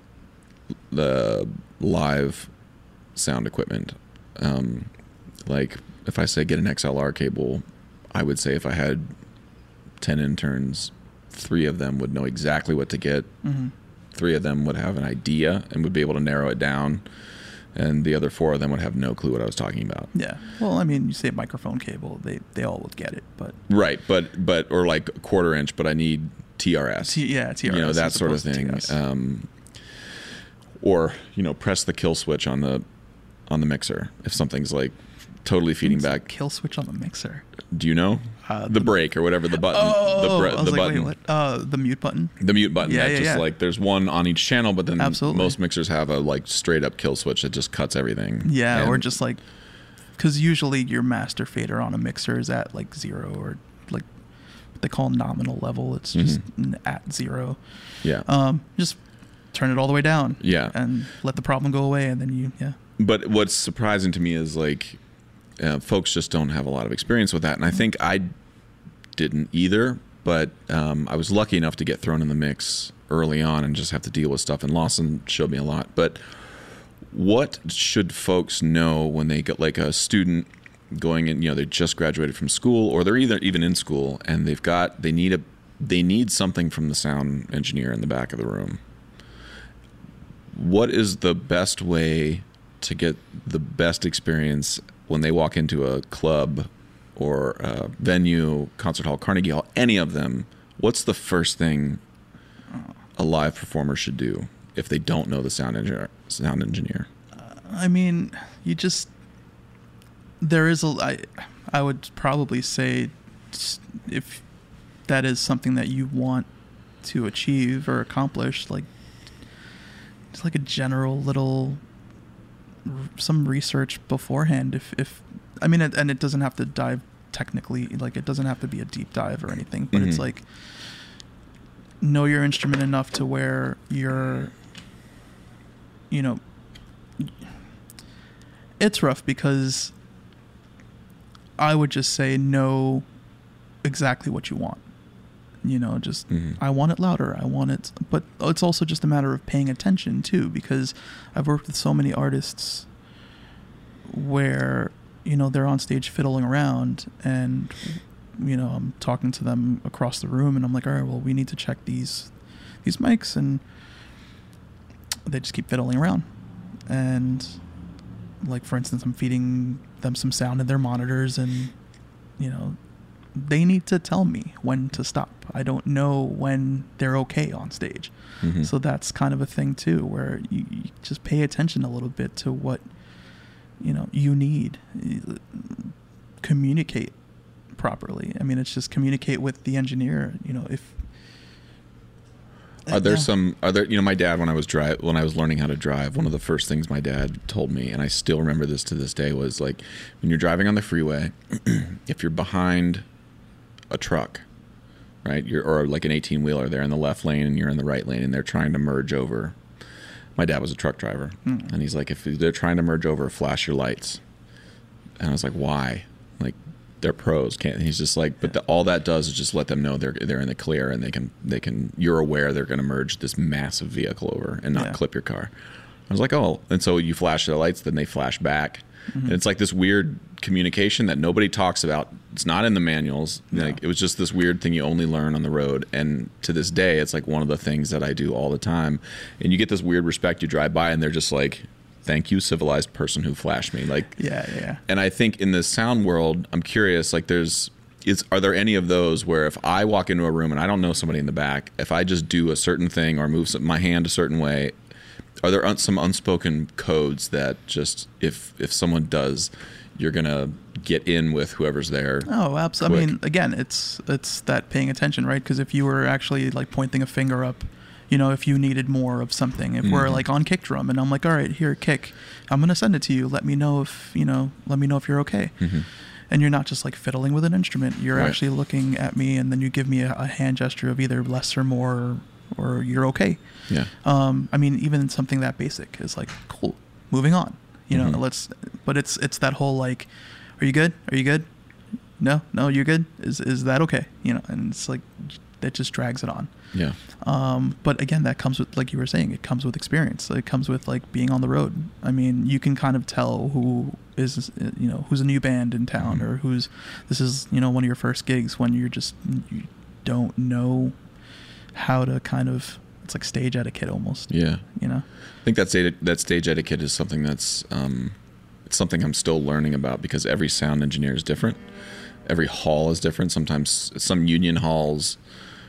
the live sound equipment. Um, like if I say get an X L R cable, I would say if I had ten interns, three of them would know exactly what to get. Mm-hmm. Three of them would have an idea and would be able to narrow it down. And the other four of them would have no clue what I was talking about. Yeah. Well, I mean, you say microphone cable, they they all would get it, but Right, but but or like quarter inch, but I need T R S. T- yeah, T R S You know, that as sort of opposed to thing. T S. Um, or you know, press the kill switch on the on the mixer if something's like totally feeding It's a back. kill switch on the mixer. Do you know Uh, the the- brake or whatever the button? Oh, the bre- I was the like, button. wait, what? Uh, the mute button. The mute button. Yeah, that yeah, just yeah. like there's one on each channel, but then Absolutely. most mixers have a like straight up kill switch that just cuts everything. Yeah, or And- just like, because usually your master fader on a mixer is at like zero, or like what they call nominal level. It's just Mm-hmm. n- at zero. yeah. Um, just turn it all the way down. Yeah. And let the problem go away, and then you yeah. But what's surprising to me is like uh, folks just don't have a lot of experience with that, and I think I didn't either. But um, I was lucky enough to get thrown in the mix early on and just have to deal with stuff. And Lawson showed me a lot. But what should folks know when they get like a student going in, you know, they just graduated from school, or they're either even in school, and they've got they need a they need something from the sound engineer in the back of the room. What is the best way to get the best experience when they walk into a club or a venue, concert hall, Carnegie Hall, any of them? What's the first thing a live performer should do if they don't know the sound engineer? Sound engineer. I mean, you just there is a. I, I would probably say if that is something that you want to achieve or accomplish, like just like a general little some research beforehand. If if I mean, it, and it doesn't have to dive technically, like it doesn't have to be a deep dive or anything, but mm-hmm. it's like know your instrument enough to where you're, you know, it's rough because I would just say know exactly what you want. You know, just mm-hmm. I want it louder. I want it, but it's also just a matter of paying attention too, because I've worked with so many artists where, you know, they're on stage fiddling around and, you know, I'm talking to them across the room and I'm like, all right, well, we need to check these, these mics, and they just keep fiddling around. And like, for instance, I'm feeding them some sound in their monitors and, you know, they need to tell me when to stop. I don't know when they're okay on stage. Mm-hmm. So that's kind of a thing too, where you, you just pay attention a little bit to what, you know, you need. Communicate properly. I mean, it's just communicate with the engineer, you know, if Are there yeah. some, are there, you know, my dad, when I was drive, when I was learning how to drive, one of the first things my dad told me, and I still remember this to this day, was like, when you're driving on the freeway, if you're behind a truck, right, you're, or like an eighteen wheeler, they're in the left lane and you're in the right lane and they're trying to merge over. My dad was a truck driver, mm. and he's like, if they're trying to merge over, flash your lights. And I was like, why? Like, they're pros, can't? And he's just like, but the, all that does is just let them know they're they're in the clear, and they can they can. You're aware they're going to merge this massive vehicle over and not yeah. clip your car. I was like, oh, and so you flash their lights, then they flash back, mm-hmm. and it's like this weird communication that nobody talks about. It's not in the manuals. No. Like, it was just this weird thing you only learn on the road. And to this day, it's like one of the things that I do all the time. And you get this weird respect. You drive by and they're just like, thank you, civilized person who flashed me. Like, yeah, yeah. And I think in the sound world, I'm curious, like there's, is, are there any of those where if I walk into a room and I don't know somebody in the back, if I just do a certain thing or move some, my hand a certain way, are there un, some unspoken codes that just, if if someone does, you're going to get in with whoever's there? Oh, absolutely. I mean, again, it's it's that paying attention, right? Because if you were actually like pointing a finger up, you know, if you needed more of something, if mm-hmm. we're like on kick drum and I'm like, all right, here, kick, I'm going to send it to you. Let me know if, you know, let me know if you're okay. Mm-hmm. And you're not just like fiddling with an instrument. You're right. actually looking at me, and then you give me a, a hand gesture of either less or more, or, or you're okay. Yeah. Um, I mean, even something that basic is like, cool, moving on, you mm-hmm. know, let's, but it's, it's that whole like, are you good? Are you good? No, no, you're good. Is, is that okay? You know, and it's like, that just drags it on. Yeah. Um, but again, that comes with, like you were saying, it comes with experience. It comes with like being on the road. I mean, you can kind of tell who is, you know, who's a new band in town, mm-hmm. or who's, this is, you know, one of your first gigs, when you're just, you don't know how to kind of, it's like stage etiquette almost. Yeah. You know? I think that stage, that stage etiquette is something that's, um, it's something I'm still learning about, because every sound engineer is different. Every hall is different. Sometimes some union halls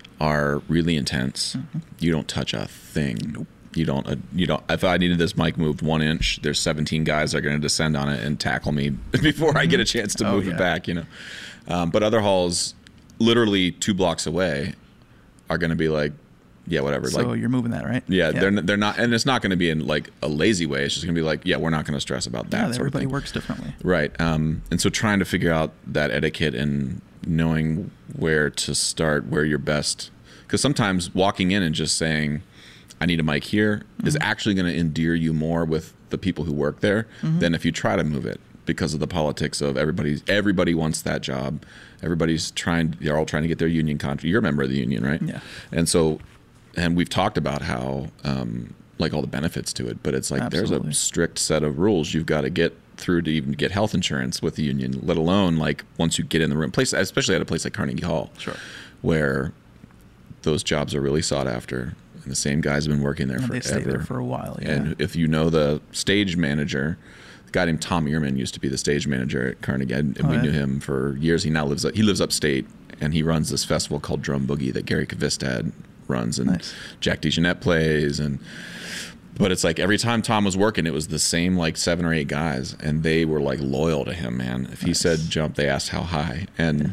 are really intense. Mm-hmm. You don't touch a thing. Nope. You don't, uh, you don't, if I needed this mic moved one inch, there's seventeen guys that are going to descend on it and tackle me before mm-hmm. I get a chance to move oh, yeah. it back, you know? Um, but other halls, literally two blocks away, are going to be like, yeah, whatever. So like, you're moving that, right? Yeah, yeah. they're they're not, and it's not going to be in like a lazy way. It's just going to be like, yeah, we're not going to stress about that. Yeah, sort everybody of thing. works differently, right? Um, and so trying to figure out that etiquette and knowing where to start, where you're best, because sometimes walking in and just saying, "I need a mic here," mm-hmm. is actually going to endear you more with the people who work there mm-hmm. than if you try to move it, because of the politics of everybody. Everybody wants that job. Everybody's trying. They're all trying to get their union contract. You're a member of the union, right? Yeah. And so. And we've talked about how um, like all the benefits to it, but it's like Absolutely. there's a strict set of rules you've got to get through to even get health insurance with the union, let alone like once you get in the room, place, especially at a place like Carnegie Hall, Sure. where those jobs are really sought after. And the same guys have been working there And forever. they stay there for a while. Yeah. And if you know the stage manager, a guy named Tom Ehrman used to be the stage manager at Carnegie, and Oh, we yeah. knew him for years. He now lives he lives upstate, and he runs this festival called Drum Boogie that Gary Kvistad runs, and Nice. Jack DeJohnette plays. And but it's like every time Tom was working, it was the same like seven or eight guys, and they were like loyal to him, man. If he Nice. said jump, they asked how high, and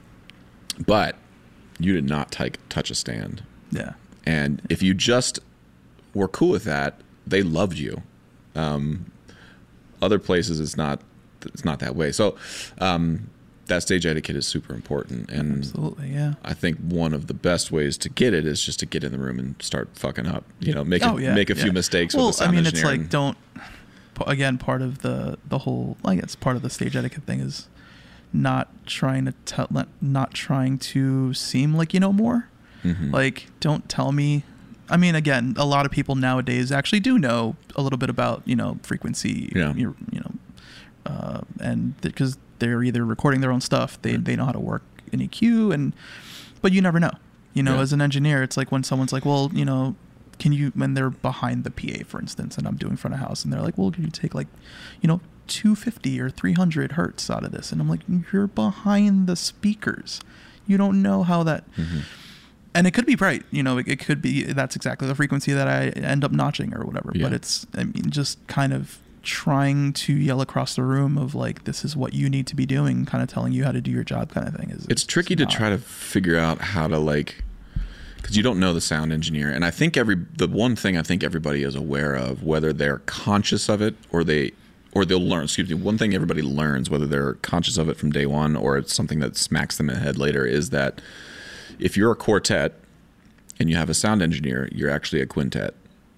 but you did not t- touch a stand. yeah. And if you just were cool with that, they loved you. Um, other places, it's not it's not that way. So um, that stage etiquette is super important. And Absolutely. Yeah. I think one of the best ways to get it is just to get in the room and start fucking up. You know, make Oh, a, yeah, make a few yeah. mistakes Well, with the sound I mean, it's engineer. like and- don't. p- Again, part of the the whole, I guess, part of the stage etiquette thing is not trying to tell, not trying to seem like you know more. Mhm. Like, don't tell me. I mean, again, a lot of people nowadays actually do know a little bit about, you know, frequency. Yeah. You, you know, uh, and because they're either recording their own stuff, they Right. they know how to work an E Q, and but you never know. You know, Yeah. as an engineer, it's like when someone's like, well, you know, can you, when they're behind the P A, for instance, and I'm doing front of house, and they're like, well, can you take like, you know, two fifty or three hundred hertz out of this? And I'm like, you're behind the speakers. You don't know how that, Mhm. and it could be right. You know, it, it could be, that's exactly the frequency that I end up notching or whatever. Yeah. But it's, I mean, just kind of trying to yell across the room of like, this is what you need to be doing, kind of telling you how to do your job kind of thing. Is It's tricky to not- try to figure out how to like, because you don't know the sound engineer. And I think every the one thing I think everybody is aware of, whether they're conscious of it or they or they'll learn. Excuse me. One thing everybody learns, whether they're conscious of it from day one or it's something that smacks them in the head later, is that if you're a quartet and you have a sound engineer, you're actually a quintet.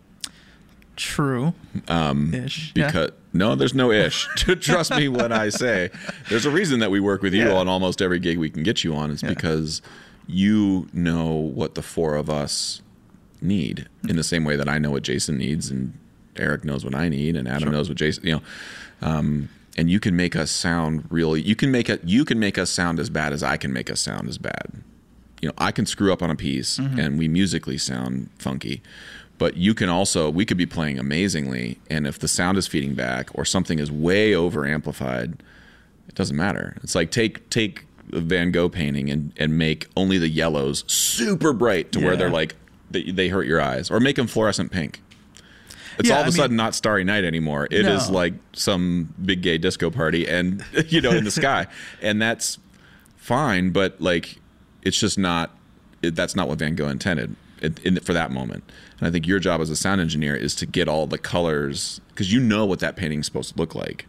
True. Um, Ish. Yeah. Because no, there's no ish. Trust me when I say there's a reason that we work with you Yeah. on almost every gig we can get you on. Is Yeah. because you know what the four of us need in the same way that I know what Jason needs and Eric knows what I need and Adam Sure. knows what Jason. You know, um, and you can make us sound really. You can make it. You can make us sound as bad as I can make us sound as bad. You know, I can screw up on a piece Mm-hmm. and we musically sound funky. But you can also, we could be playing amazingly, and if the sound is feeding back or something is way over amplified, it doesn't matter. It's like take take a Van Gogh painting and, and make only the yellows super bright to where Yeah. they're like, they, they hurt your eyes, or make them fluorescent pink. It's Yeah, all of I a mean- sudden not Starry Night anymore. It is No. like some big gay disco party and, you know, in the sky. And that's fine, but like, it's just not, it, that's not what Van Gogh intended in, in, for that moment. And I think your job as a sound engineer is to get all the colors, because you know what that painting's supposed to look like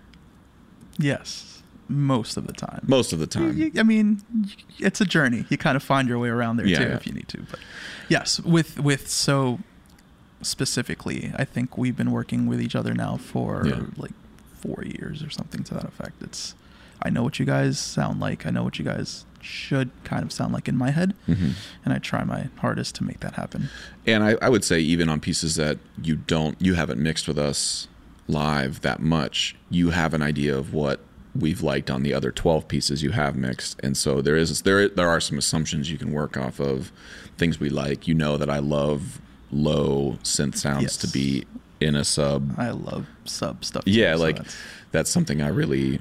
Yes. Most of the time. most of the time. You- I mean, it's a journey. You kind of find your way around there Yeah, too yeah. if you need to. But yes, with with so specifically, I think we've been working with each other now for Yeah. like four years or something to that effect. It's I know what you guys sound like. I know what you guys should kind of sound like in my head, Mhm. and I try my hardest to make that happen. And I, I would say even on pieces that you don't, you haven't mixed with us live that much, you have an idea of what we've liked on the other twelve pieces you have mixed. And so there is, there, there are some assumptions you can work off of, things we like. You know that I love low synth sounds Yes. to be in a sub. I love sub stuff. too, Yeah. so Like that's- that's something I really,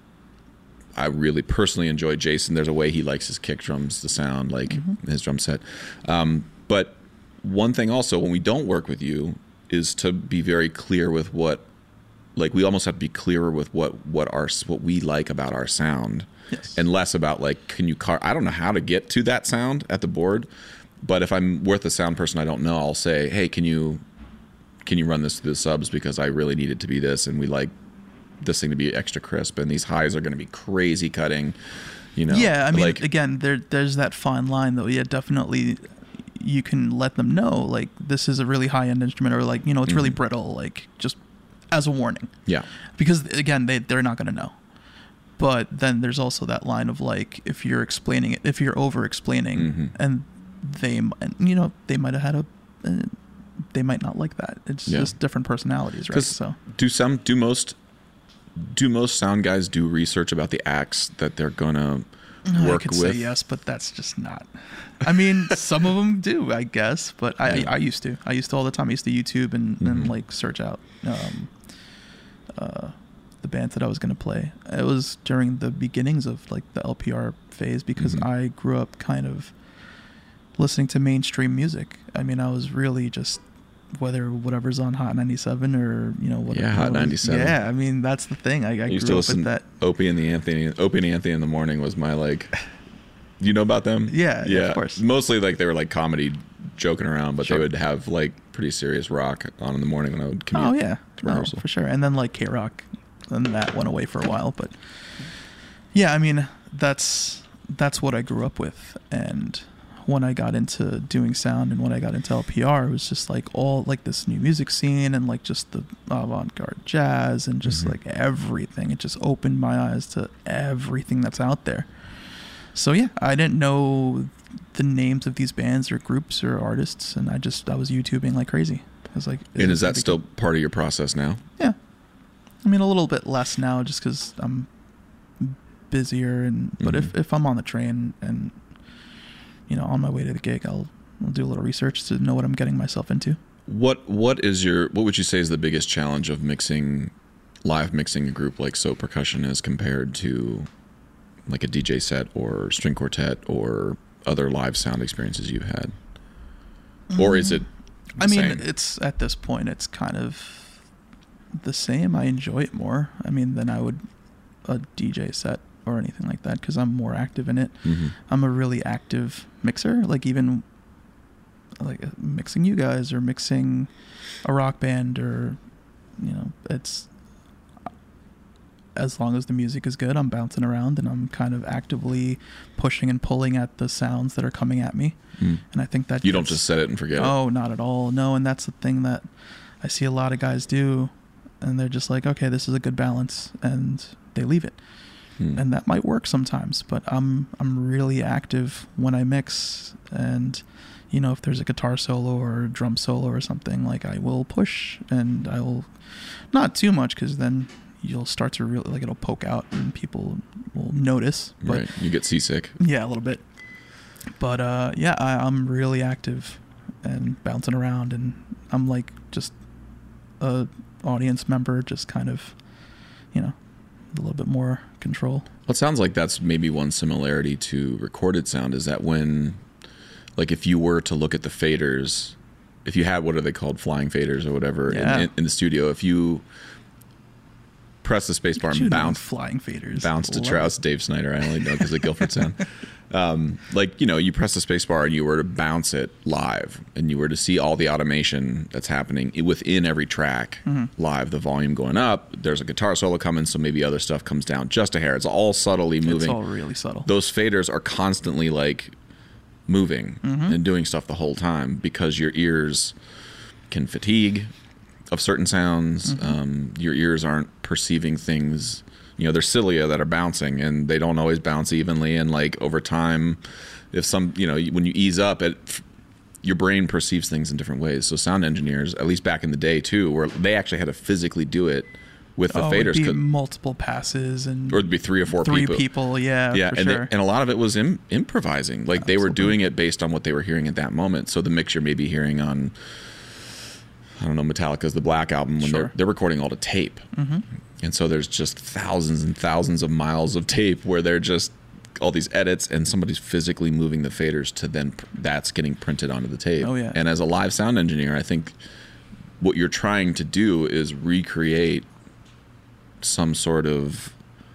I really personally enjoy. Jason, there's a way he likes his kick drums to sound like Mm-hmm. his drum set. Um, but one thing also, when we don't work with you, is to be very clear with what, like we almost have to be clearer with what what our what we like about our sound, Yes. and less about like, can you car? I don't know how to get to that sound at the board, but if I'm worth a sound person I don't know, I'll say, hey, can you can you run this through the subs because I really need it to be this, and we like this thing to be extra crisp, and these highs are going to be crazy cutting, you know. Yeah, I mean, like, again, there there's that fine line though. Yeah, definitely, you can let them know like this is a really high end instrument, or like you know it's really Mhm. brittle, like just as a warning, yeah, because again they they're not going to know. But then there's also that line of like if you're explaining it, if you're over explaining, Mhm. and they m- and, you know they might have had a, a they might not like that. It's Yeah. just different personalities, right? 'Cause So do some do most do most sound guys do research about the acts that they're gonna I work could with? say yes, but that's just not. I mean, some of them do, I guess, but I, Yeah. I, I used to. I used to all the time. I used to YouTube and, and Mhm. like search out um, uh, the bands that I was going to play. It was during the beginnings of like the L P R phase because Mhm. I grew up kind of listening to mainstream music. I mean, I was really just whether whatever's on Hot ninety-seven or you know whatever. Yeah, Hot ninety-seven. Yeah, I mean that's the thing. I, I I used grew to up with listen. that. Opie and the Anthony. Opie and Anthony in the morning was my like. You know about them? Yeah, yeah, of course. Mostly like they were like comedy, joking around, but Sure. they would have like pretty serious rock on in the morning when I would commute. Oh yeah, to no, rehearsal. for sure. And then like K Rock, and that went away for a while. But yeah, I mean that's that's what I grew up with. And when I got into doing sound and when I got into L P R, it was just like all like this new music scene and like just the avant-garde jazz and just Mhm. like everything. It just opened my eyes to everything that's out there. So yeah, I didn't know the names of these bands or groups or artists, and I just I was YouTubing like crazy. I was like, And is this that big- still part of your process now? Yeah, I mean a little bit less now, just because I'm busier. And but if Mhm. if I'm on the train and you know on my way to the gig, I'll I'll do a little research to know what I'm getting myself into. What what is your what would you say is the biggest challenge of mixing live mixing a group like So Percussion as compared to like a D J set or string quartet or other live sound experiences you've had? Or is it the I mean, same? it's at this point, it's kind of the same. I enjoy it more. I mean, than I would a D J set or anything like that because I'm more active in it. Mhm. I'm a really active mixer. Like even like uh, mixing you guys or mixing a rock band or you know, it's as long as the music is good, I'm bouncing around and I'm kind of actively pushing and pulling at the sounds that are coming at me. Mm. And I think that You don't gets- just set it and forget it. Oh, not at all. No, and that's the thing that I see a lot of guys do, and they're just like, okay, this is a good balance, and they leave it. Hmm. And that might work sometimes, but I'm I'm really active when I mix, and you know, if there's a guitar solo or a drum solo or something, like I will push, and I will not too much because then you'll start to really like it'll poke out and people will notice. But Right. You get seasick. yeah, a little bit. But uh, yeah, I, I'm really active and bouncing around, and I'm like just a audience member, just kind of, you know, a little bit more control. Well, it sounds like that's maybe one similarity to recorded sound is that when, like, if you were to look at the faders, if you had what are they called, flying faders or whatever, Yeah. in, in, in the studio, if you press the space bar You and know, bounce flying faders. bounce to Love Trout's it. Dave Snyder, I only know because of Guilford Sound. Um, like, you know, you press the space bar and you were to bounce it live and you were to see all the automation that's happening within every track Mm-hmm. live, the volume going up, there's a guitar solo coming, so maybe other stuff comes down just a hair. It's all subtly moving. It's all really subtle. Those faders are constantly like moving Mm-hmm. and doing stuff the whole time because your ears can fatigue of certain sounds. Mm-hmm. Um, your ears aren't perceiving things. You know, there's cilia that are bouncing and they don't always bounce evenly. And like over time, if some, you know, when you ease up, it your brain perceives things in different ways. So sound engineers, at least back in the day too, where they actually had to physically do it with the oh, faders. it'd be 'cause- multiple passes and or it'd be three or four three people. people. Yeah, Yeah, for and, sure. they, and a lot of it was Im- improvising. Like they were Absolutely. doing it based on what they were hearing at that moment. So the mix you're maybe hearing on, I don't know, Metallica's The Black Album, when Sure. they're, they're recording all to tape. Mhm. And so there's just thousands and thousands of miles of tape where they're just all these edits and somebody's physically moving the faders to then pr- that's getting printed onto the tape. Oh, yeah. And as a live sound engineer, I think what you're trying to do is recreate some sort of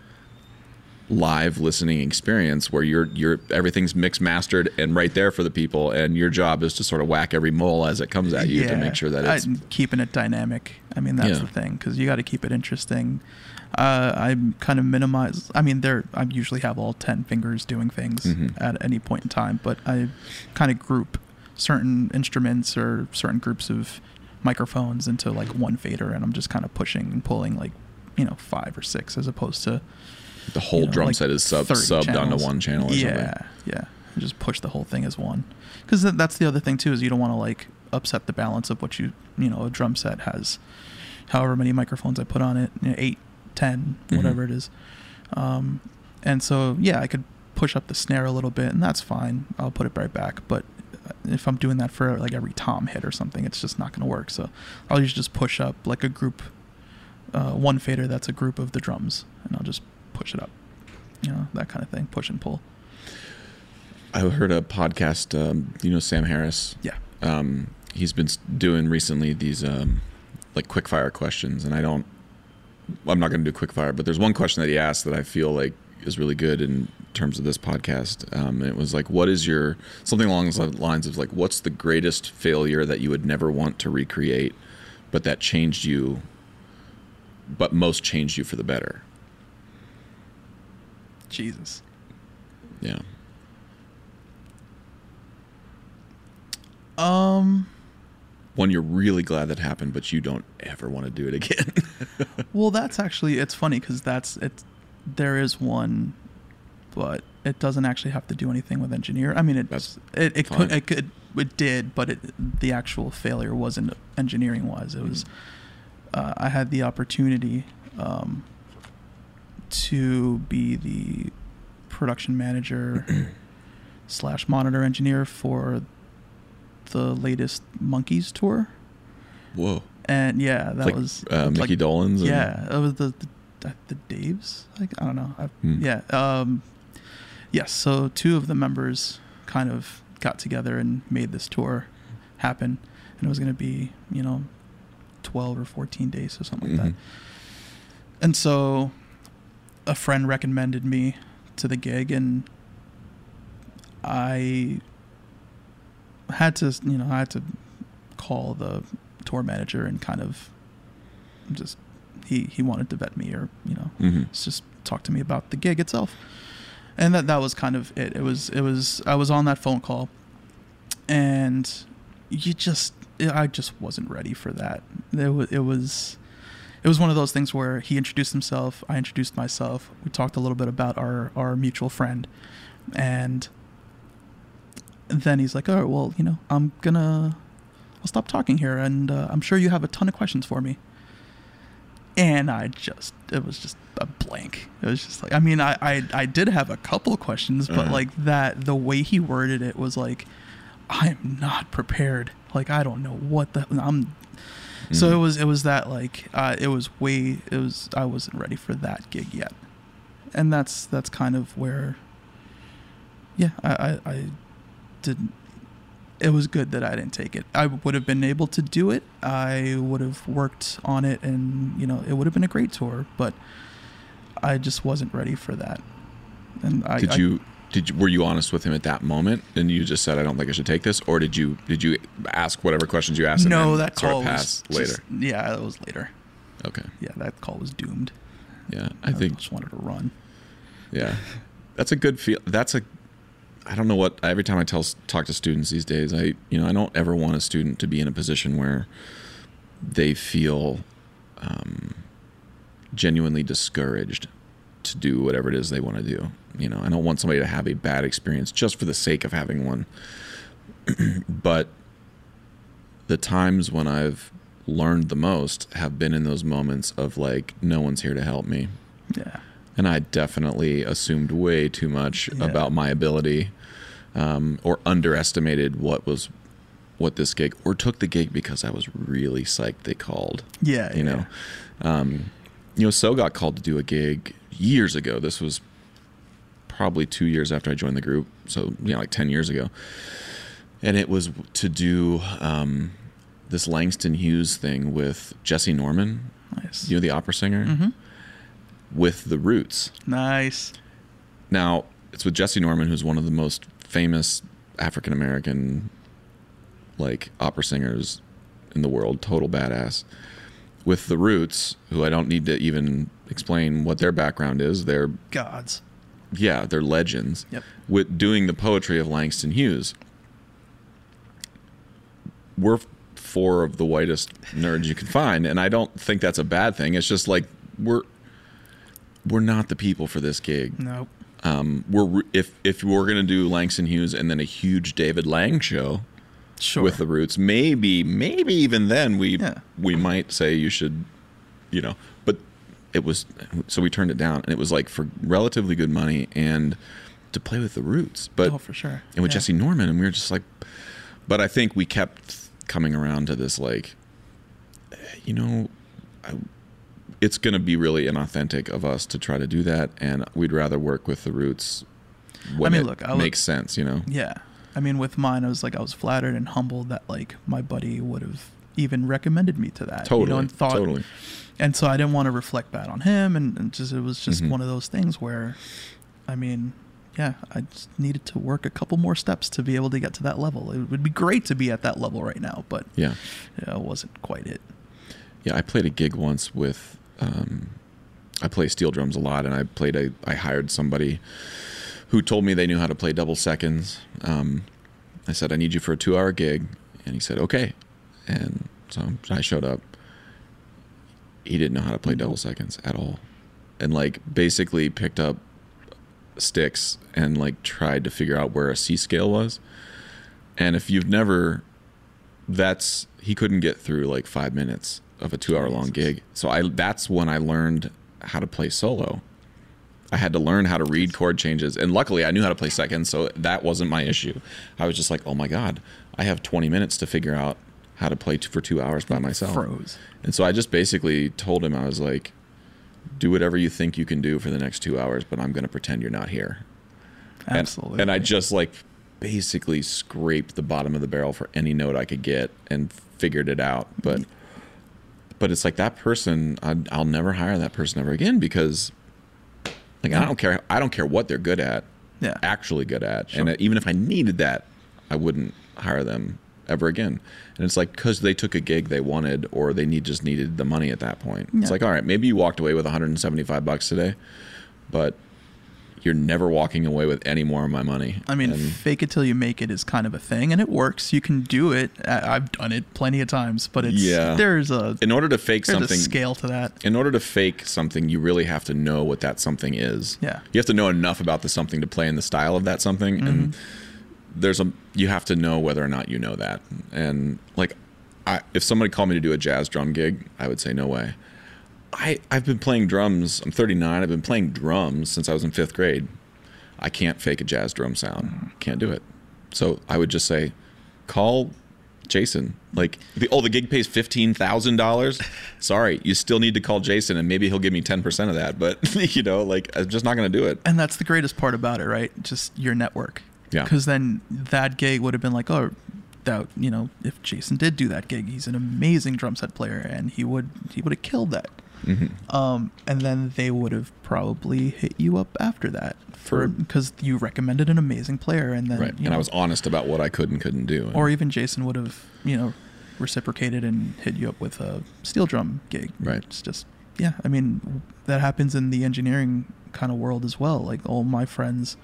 live listening experience where you're you're everything's mixed mastered and right there for the people, and your job is to sort of whack every mole as it comes at you to make sure that it's I, keeping it dynamic. I mean, that's Yeah. the thing, because you got to keep it interesting. Uh, I kind of minimize. I mean, there. I usually have all ten fingers doing things Mhm. at any point in time, but I kind of group certain instruments or certain groups of microphones into like one fader, and I'm just kind of pushing and pulling like you know five or six, as opposed to the whole you know, drum like set is sub thirty subbed onto channels. one channel or yeah, something. Yeah, and just push the whole thing as one. Because that's the other thing too, is you don't want to like upset the balance of what you you know a drum set has, however many microphones I put on it, you know, eight, ten, whatever Mm-hmm. it is. Um, and so yeah, I could push up the snare a little bit, and that's fine. I'll put it right back. But if I'm doing that for like every tom hit or something, it's just not going to work. So I'll usually just push up like a group, uh, one fader that's a group of the drums, and I'll just push it up. You know, that kind of thing, push and pull. I heard a podcast. Um, you know Sam Harris. Yeah. Um, he's been s- doing recently these um, like quick fire questions, and I don't. I'm not going to do quick fire, but there's one question that he asked that I feel like is really good in terms of this podcast. Um, and it was like, what is your something along the lines of like, what's the greatest failure that you would never want to recreate, but that changed you, but most changed you for the better? Jesus. Yeah. Um. One you're really glad that happened, but you don't ever want to do it again. Well, that's actually, it's funny because that's it's there is one, but it doesn't actually have to do anything with engineer. I mean, it That's it it fine. could, it could it did, but it, the actual failure wasn't engineering wise. It was uh, I had the opportunity um, to be the production manager slash monitor engineer for the latest Monkeys tour. Whoa. And yeah, that like, was uh, Mickey like, Dolenz. And, yeah, it was the the, the Daves. Like I don't know. I, Hmm. Yeah. Um, yes. So two of the members kind of got together and made this tour happen, and it was going to be you know twelve or fourteen days or something like Mhm. that. And so a friend recommended me to the gig, and I had to you know I had to call the tour manager and kind of just he he wanted to vet me or you know Mhm. just talk to me about the gig itself, and that that was kind of it. It was it was I was on that phone call, and you just I just wasn't ready for that. It was it was it was one of those things where he introduced himself, I introduced myself, we talked a little bit about our our mutual friend, and then he's like, oh well, you know I'm gonna I'll stop talking here, and uh, I'm sure you have a ton of questions for me. And I just, it was just a blank. It was just like, I mean, I, I, I did have a couple of questions, but Uh-huh. like that, the way he worded it was like, I'm not prepared. Like, I don't know what the, I'm, so Mhm. it was, it was that like, uh, it was way, it was, I wasn't ready for that gig yet. And that's, that's kind of where, yeah, I, I, I didn't, it was good that I didn't take it. I would have been able to do it. I would have worked on it, and you know, it would have been a great tour. But I just wasn't ready for that. And I Did I, you did you, were you honest with him at that moment, and you just said, I don't think I should take this, or did you did you ask whatever questions you asked? no, and then that sort call of pass was later. just, yeah, that was later. Okay. Yeah, that call was doomed. Yeah, I think just wanted to run. yeah, that's a good feel. That's a I don't know what every time I tell talk to students these days, I you know I don't ever want a student to be in a position where they feel um, genuinely discouraged to do whatever it is they want to do. You know, I don't want somebody to have a bad experience just for the sake of having one. But the times when I've learned the most have been in those moments of like, no one's here to help me. Yeah. And I definitely assumed way too much Yeah. about my ability, um, or underestimated what was what this gig, or took the gig because I was really psyched they called. Yeah. You yeah. know, um, you know, So got called to do a gig years ago. This was probably two years after I joined the group, so you know, like ten years ago. And it was to do um, this Langston Hughes thing with Jesse Norman, Nice. you know, the opera singer, Mm-hmm. with the Roots. Nice. Now, it's with Jesse Norman, who's one of the most famous African American like opera singers in the world, total badass. With the Roots, who I don't need to even explain what their background is. They're Gods. yeah, they're legends. Yep. With doing the poetry of Langston Hughes. We're four of the whitest nerds you can find, and I don't think that's a bad thing. It's just like we're we're not the people for this gig. Nope. Um, we're if if we're gonna do Langston Hughes and then a huge David Lang show, Sure. with the Roots. Maybe, maybe even then we Yeah. we might say you should, you know. But it was so we turned it down, and it was like for relatively good money and to play with the Roots. But Oh, for sure. and with Yeah. Jesse Norman, and we were just like, but I think we kept coming around to this like, you know, I, it's going to be really inauthentic of us to try to do that, and we'd rather work with the Roots when I mean, it look, I makes sense, you know. Yeah. I mean, with mine, I was like, I was flattered and humbled that like my buddy would have even recommended me to that. Totally, You know, and thought, totally. And so I didn't want to reflect bad on him, and, and just it was just Mhm. one of those things where, I mean, yeah, I just needed to work a couple more steps to be able to get to that level. It would be great to be at that level right now, but Yeah, yeah, it wasn't quite it. yeah. I played a gig once with. Um, I play steel drums a lot, and I played a. I hired somebody who told me they knew how to play double seconds. Um, I said, I need you for a two-hour gig, and he said, okay. And so I showed up. He didn't know how to play double seconds at all, and like basically picked up sticks and like tried to figure out where a C scale was. And if you've never, that's he couldn't get through like five minutes of a two-hour long gig. So I that's when I learned how to play solo. I had to learn how to read chord changes, and luckily I knew how to play seconds, so that wasn't my issue. I was just like, oh my god, I have twenty minutes to figure out how to play t- for two hours by myself. Froze. And so I just basically told him, I was like, do whatever you think you can do for the next two hours, but I'm going to pretend you're not here. And- Absolutely. And, I just like basically scraped the bottom of the barrel for any note I could get and figured it out. But but it's like that person, I, I'll never hire that person ever again, because like I don't care. I don't care what they're good at. Yeah. Actually good at. Sure. And even if I needed that, I wouldn't hire them ever again. And it's like because they took a gig they wanted, or they need just needed the money at that point. Yeah. It's like, all right, maybe you walked away with one hundred seventy-five bucks today, but you're never walking away with any more of my money. I mean, And- fake it till you make it is kind of a thing, and it works. You can do it. I- I've done it plenty of times, but it's Yeah. there's a in order to fake there's something, a scale to that. in order to fake something, you really have to know what that something is. Yeah. You have to know enough about the something to play in the style of that something. Mm-hmm. And there's a, you have to know whether or not you know that. And like, I, if somebody called me to do a jazz drum gig, I would say, no way. I, I've been playing drums. I'm thirty-nine. I've been playing drums since I was in fifth grade. I can't fake a jazz drum sound. Can't do it. So I would just say, call Jason. Like, the, oh, the gig pays fifteen thousand dollars? Sorry, you still need to call Jason, and maybe he'll give me ten percent of that. But, you know, like, I'm just not going to do it. And that's the greatest part about it, right? Just your network. Yeah. Because then that gig would have been like, oh, that you know, if Jason did do that gig, he's an amazing drum set player, and he would he would have killed that. Mm-hmm. Um, and then they would have probably hit you up after that for For- because you recommended an amazing player, and then Right. you And know, I was honest about what I could and couldn't do. or even Jason would have you know reciprocated and hit you up with a steel drum gig. Right. It's just yeah. I mean that happens in the engineering kind of world as well. Like all my friends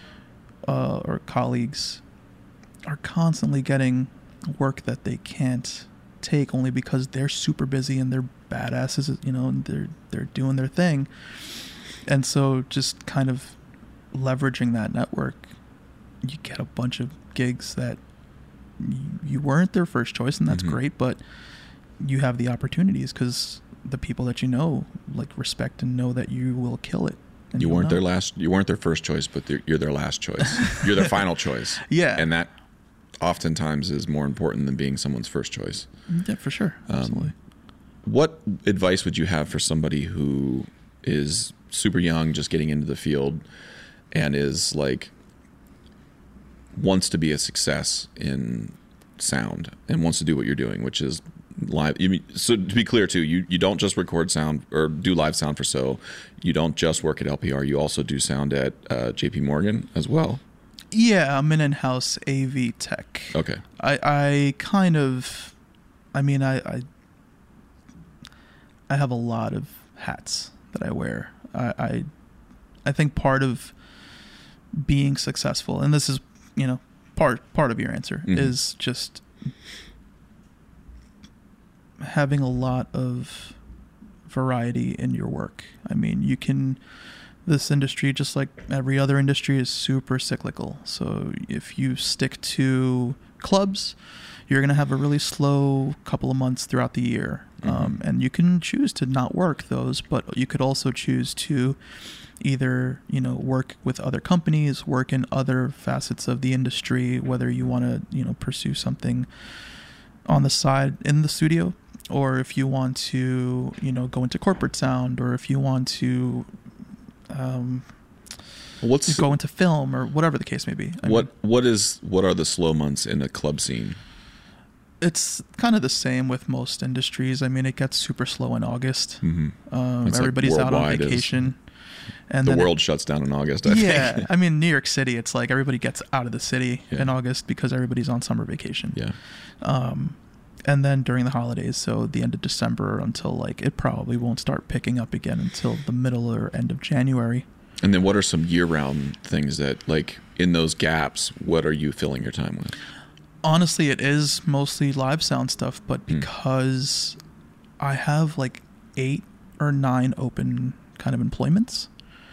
uh, or colleagues are constantly getting work that they can't take only because they're super busy and they're badasses, you know, and they're they're doing their thing. And so just kind of leveraging that network, you get a bunch of gigs that you, you weren't their first choice, and that's Mhm. great, but you have the opportunities because the people that you know like respect and know that you will kill it. And You you'll weren't their know. last. You weren't their first choice, but they're- you're their last choice. You're their final choice. Yeah. And that oftentimes is more important than being someone's first choice. Yeah, for sure. Absolutely. Um, What advice would you have for somebody who is super young, just getting into the field, and is like wants to be a success in sound and wants to do what you're doing, which is live? You mean, so to be clear too, you, you don't just record sound or do live sound for So. You don't just work at L P R. You also do sound at uh, J P Morgan as well. Yeah, I'm an in-house A V tech. Okay. I, I kind of, I mean, I, I, I have a lot of hats that I wear. I, I, I think part of being successful, and this is, you know, part part of your answer, Mhm. is just having a lot of variety in your work. I mean, you can. This industry, just like every other industry, is super cyclical. So if you stick to clubs, you're going to have a really slow couple of months throughout the year. Mm-hmm. Um, and you can choose to not work those, but you could also choose to either, you know, work with other companies, work in other facets of the industry, whether you want to, you know, pursue something on the side in the studio, or if you want to, you know, go into corporate sound, or if you want to um, What's go into film, or whatever the case may be. I what mean, what is what are the slow months in a club scene? it's kind of the same with most industries. I mean, it gets super slow in August. Mm-hmm. Um, It's like everybody's out on worldwide is- vacation. And The then it- world shuts down in August. I yeah, think. I mean, New York City, it's like everybody gets out of the city Yeah. in August because everybody's on summer vacation. Yeah. Um, and then during the holidays, so the end of December until like it probably won't start picking up again until the middle or end of January. And then what are some year-round things that, like, in those gaps, what are you filling your time with? Honestly, it is mostly live sound stuff, but because I have like eight or nine open kind of employments,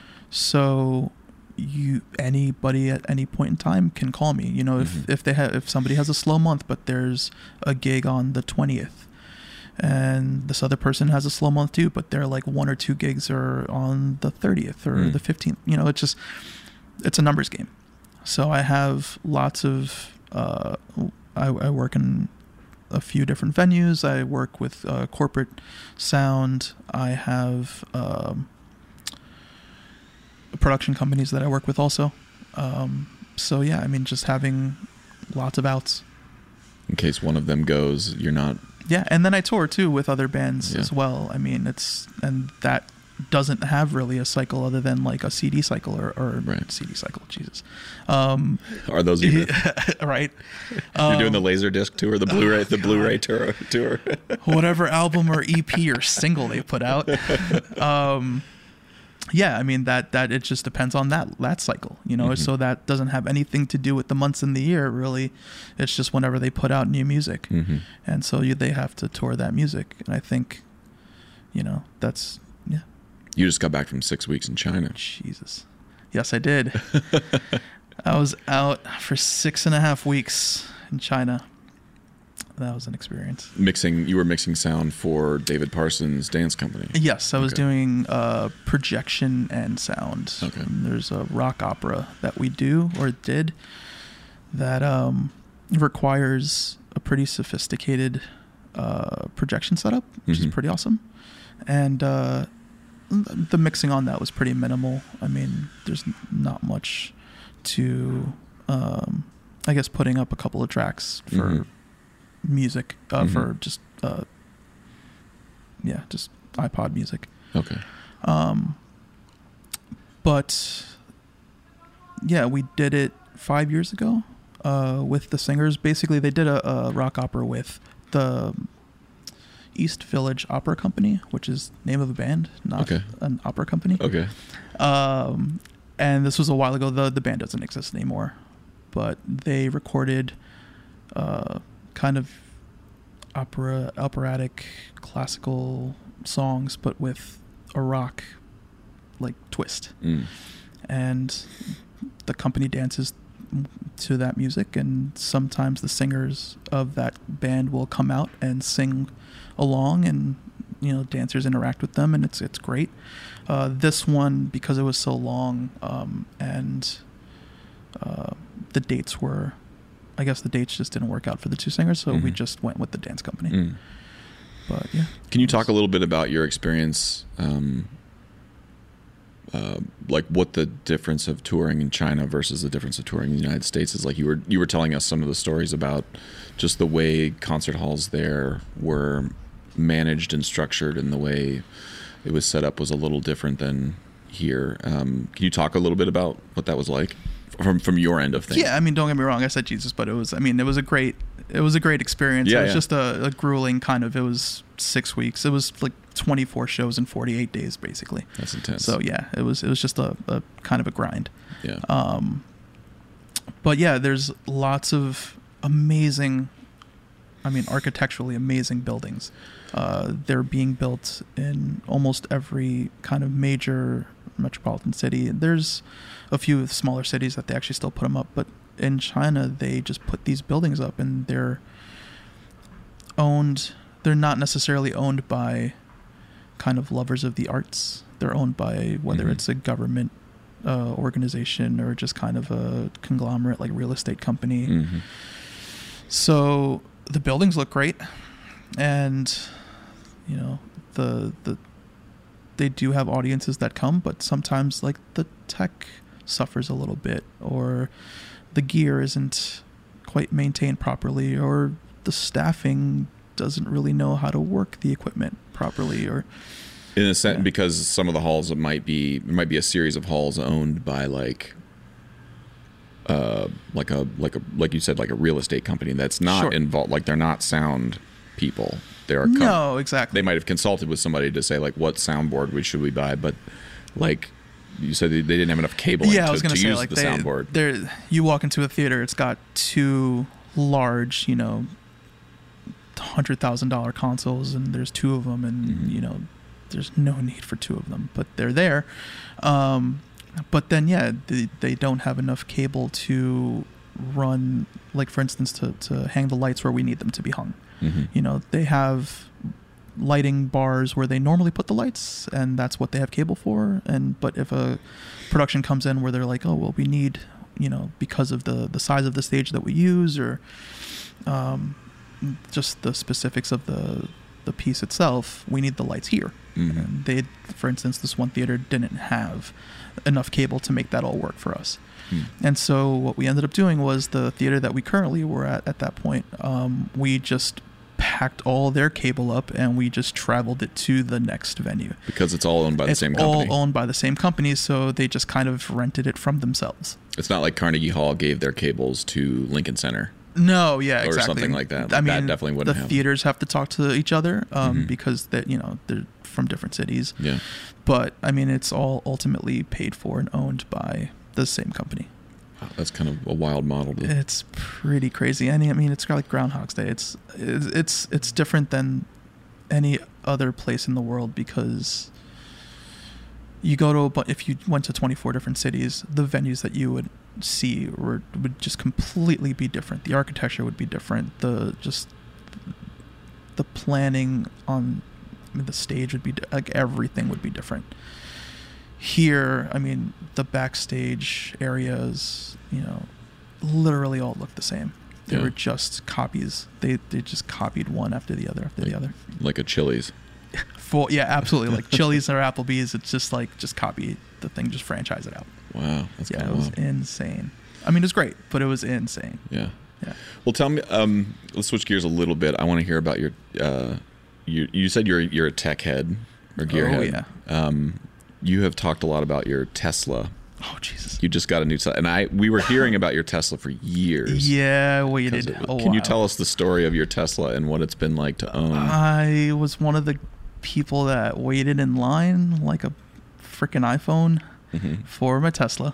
so you anybody at any point in time can call me. You know, if Mhm. if they have if somebody has a slow month, but there's a gig on the twentieth, and this other person has a slow month too, but they're like one or two gigs are on the thirtieth or Mm. the fifteenth. You know, it's just it's a numbers game. So I have lots of. Uh, I, I work in a few different venues. I work with uh, corporate sound. I have um, production companies that I work with also. Um, so yeah, I mean, just having lots of outs. In case one of them goes, you're not. Yeah, and then I tour too with other bands Yeah. as well. I mean, it's and that doesn't have really a cycle other than like a C D cycle or, or Right. C D cycle. Jesus, um, Are those even? right? You're doing Um, the Laserdisc tour, the Blu-ray, the Blu-ray tour. tour. whatever album or E P or single they put out. Um, yeah, I mean that that it just depends on that that cycle, you know. Mhm. So that doesn't have anything to do with the months in the year, really. It's just whenever they put out new music, hmm and so you, they have to tour that music. And I think, you know, that's yeah. You just got back from six weeks in China. Jesus, yes, I did. I was out for six and a half weeks in China. That was an experience. Mixing, you were mixing sound for David Parsons' dance company. Yes, I was Okay. doing uh, projection and sound. Okay. And there's a rock opera that we do or did that um, requires a pretty sophisticated uh, projection setup, which Mhm. is pretty awesome. And uh, the mixing on that was pretty minimal. I mean, there's not much to, um, I guess, putting up a couple of tracks for Mhm. music, uh, Mhm. for just, uh, yeah, just iPod music. Okay. Um, but yeah, we did it five years ago uh, with the singers. Basically, they did a, a rock opera with the East Village Opera Company, which is the name of a band, not Okay. an opera company. Okay. Um, and this was a while ago. The the band doesn't exist anymore, but they recorded uh, kind of opera, operatic, classical songs, but with a rock like twist. Mm. And the company dances to that music, and sometimes the singers of that band will come out and sing along, and you know, dancers interact with them, and it's it's great. Uh, this one, because it was so long, um, and uh, the dates were, I guess the dates just didn't work out for the two singers, so we Mhm. just went with the dance company. Mm. But yeah, Can you talk a little bit about your experience, um, uh, like what the difference of touring in China versus the difference of touring in the United States is? Like you were you were telling us some of the stories about just the way concert halls there were managed and structured, and the way it was set up was a little different than here. Um, can you talk a little bit about what that was like from from your end of things? yeah. I mean, don't get me wrong. I said Jesus, but it was. I mean, it was a great. It was a great experience. Yeah, it was yeah. just a, a grueling kind of. It was six weeks. It was like twenty-four shows in forty-eight days, basically. That's intense. So yeah, it was. It was just a, a kind of a grind. yeah. Um, but yeah, there's lots of amazing, I mean, architecturally amazing buildings. Uh, they're being built in almost every kind of major metropolitan city. There's a few smaller cities that they actually still put them up, but in China, they just put these buildings up, and they're owned. They're not necessarily owned by kind of lovers of the arts. They're owned by whether Mhm. it's a government uh, organization or just kind of a conglomerate like real estate company. Mm-hmm. So the buildings look great, and you know the the they do have audiences that come, but sometimes like the tech suffers a little bit, or the gear isn't quite maintained properly, or the staffing doesn't really know how to work the equipment properly, or In a sense, Yeah. because some of the halls, it might be there might be a series of halls owned by like, uh, like a like a like you said, like a real estate company that's not Sure. involved. Like they're not sound people. They are. com- no, exactly. They might have consulted with somebody to say like, what soundboard we should we buy, but like you said, they, they didn't have enough cabling yeah, to, I was gonna to say use like the they, soundboard. there. You walk into a theater, it's got two large, you know, hundred thousand dollar consoles, and there's two of them, and Mhm. you know, there's no need for two of them, but they're there. Um, but then yeah, they, they don't have enough cable to run, like for instance, to to hang the lights where we need them to be hung. Mm-hmm. You know, they have lighting bars where they normally put the lights, and that's what they have cable for. And but if a production comes in where they're like, oh well, we need, you know, because of the the size of the stage that we use, or um, just the specifics of the the piece itself, we need the lights here. Mhm. And they, for instance, this one theater didn't have enough cable to make that all work for us. Hmm. And so what we ended up doing was the theater that we currently were at at that point, um, we just packed all their cable up and we just traveled it to the next venue. Because it's all owned by the It's same all company. owned by the same company, so they just kind of rented it from themselves. It's not like Carnegie Hall gave their cables to Lincoln Center. No, yeah, Or exactly. something like that. I That mean, definitely wouldn't the happen. theaters have to talk to each other um, Mhm. because that you know they're from different cities. Yeah. But I mean, it's all ultimately paid for and owned by the same company. Wow, that's kind of a wild model. To, It's pretty crazy. And I mean, it's like Groundhog's Day. It's it's it's, it's different than any other place in the world because you go to a bu- if you went to twenty-four different cities, the venues that you would see were would just completely be different. The architecture would be different. The just the planning on the stage would be di- like everything would be different. Here, I mean, the backstage areas, you know, literally all look the same. They Yeah. were just copies. They they just copied one after the other after the other. like a Chili's. Full, yeah, absolutely. Like Chili's or Applebee's, it's just like just copy the thing, just franchise it out. Wow, that's Yeah, kind it of was wild. insane. I mean, it was great, but it was insane. Yeah. Yeah. Well, tell me. Um, let's switch gears a little bit. I want to hear about your. Uh, you you said you're you're a tech head or gearhead. yeah. Um, you have talked a lot about your Tesla. Oh Jesus. You just got a new Tesla, and I we were hearing about your Tesla for years. Yeah, I 'Cause waited. it- a Can you while. tell us the story of your Tesla and what it's been like to own? I was one of the people that waited in line like a freaking iPhone Mhm. for my Tesla.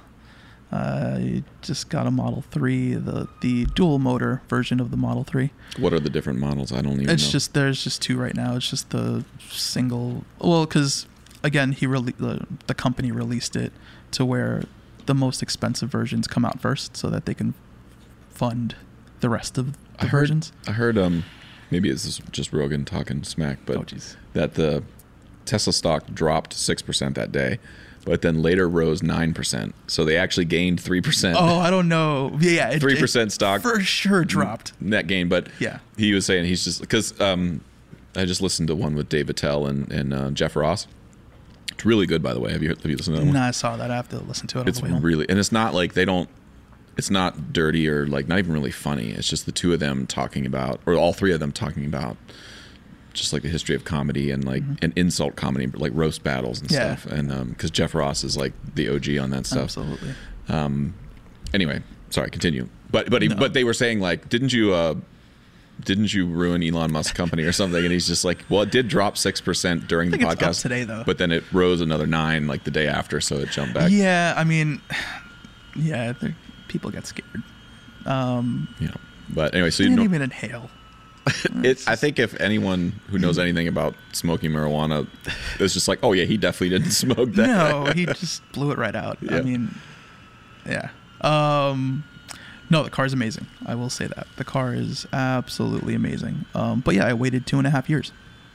I just got a Model three, the the dual motor version of the Model three. What are the different models? I don't even It's know. just there's just two right now. It's just the single. Well, because again, he rele- the, the company released it to where the most expensive versions come out first, so that they can fund the rest of the I heard, versions. I heard. Um, maybe it's just Rogan talking smack, but Oh, jeez. that the Tesla stock dropped six percent that day, but then later rose nine percent. So they actually gained three percent. Oh, I don't know. Yeah, it- Three it percent stock for sure dropped. net gain. But Yeah. he was saying he's just because um, I just listened to one with Dave Attell and and uh, Jeff Ross. It's really good, by the way. Have you have you listened to that one? No, I saw that. I have to listen to it. It's on the way home. really, and it's not like they don't. It's not dirty or like not even really funny. It's just the two of them talking about, or all three of them talking about, just like the history of comedy and like an insult comedy, like roast battles and Mm-hmm. Yeah. stuff. And um, because Jeff Ross is like the O G on that stuff. Absolutely. Um, anyway, sorry, continue. But but he, No. but they were saying like, didn't you uh, didn't you ruin Elon Musk's company or something? And he's just like, well, it did drop six percent during I the think it's up podcast today, though. But then it rose another nine like the day after, so it jumped back. Yeah, I mean, yeah, they're- people get scared. Um, Yeah. But anyway, so you you didn't know, even inhale. it, I think if anyone who knows anything about smoking marijuana is just like, oh yeah, he definitely didn't smoke that. No, he just blew it right out. Yeah. I mean, yeah. Um, No, the car is amazing. I will say that. The car is absolutely amazing. Um, but yeah, I waited two and a half years.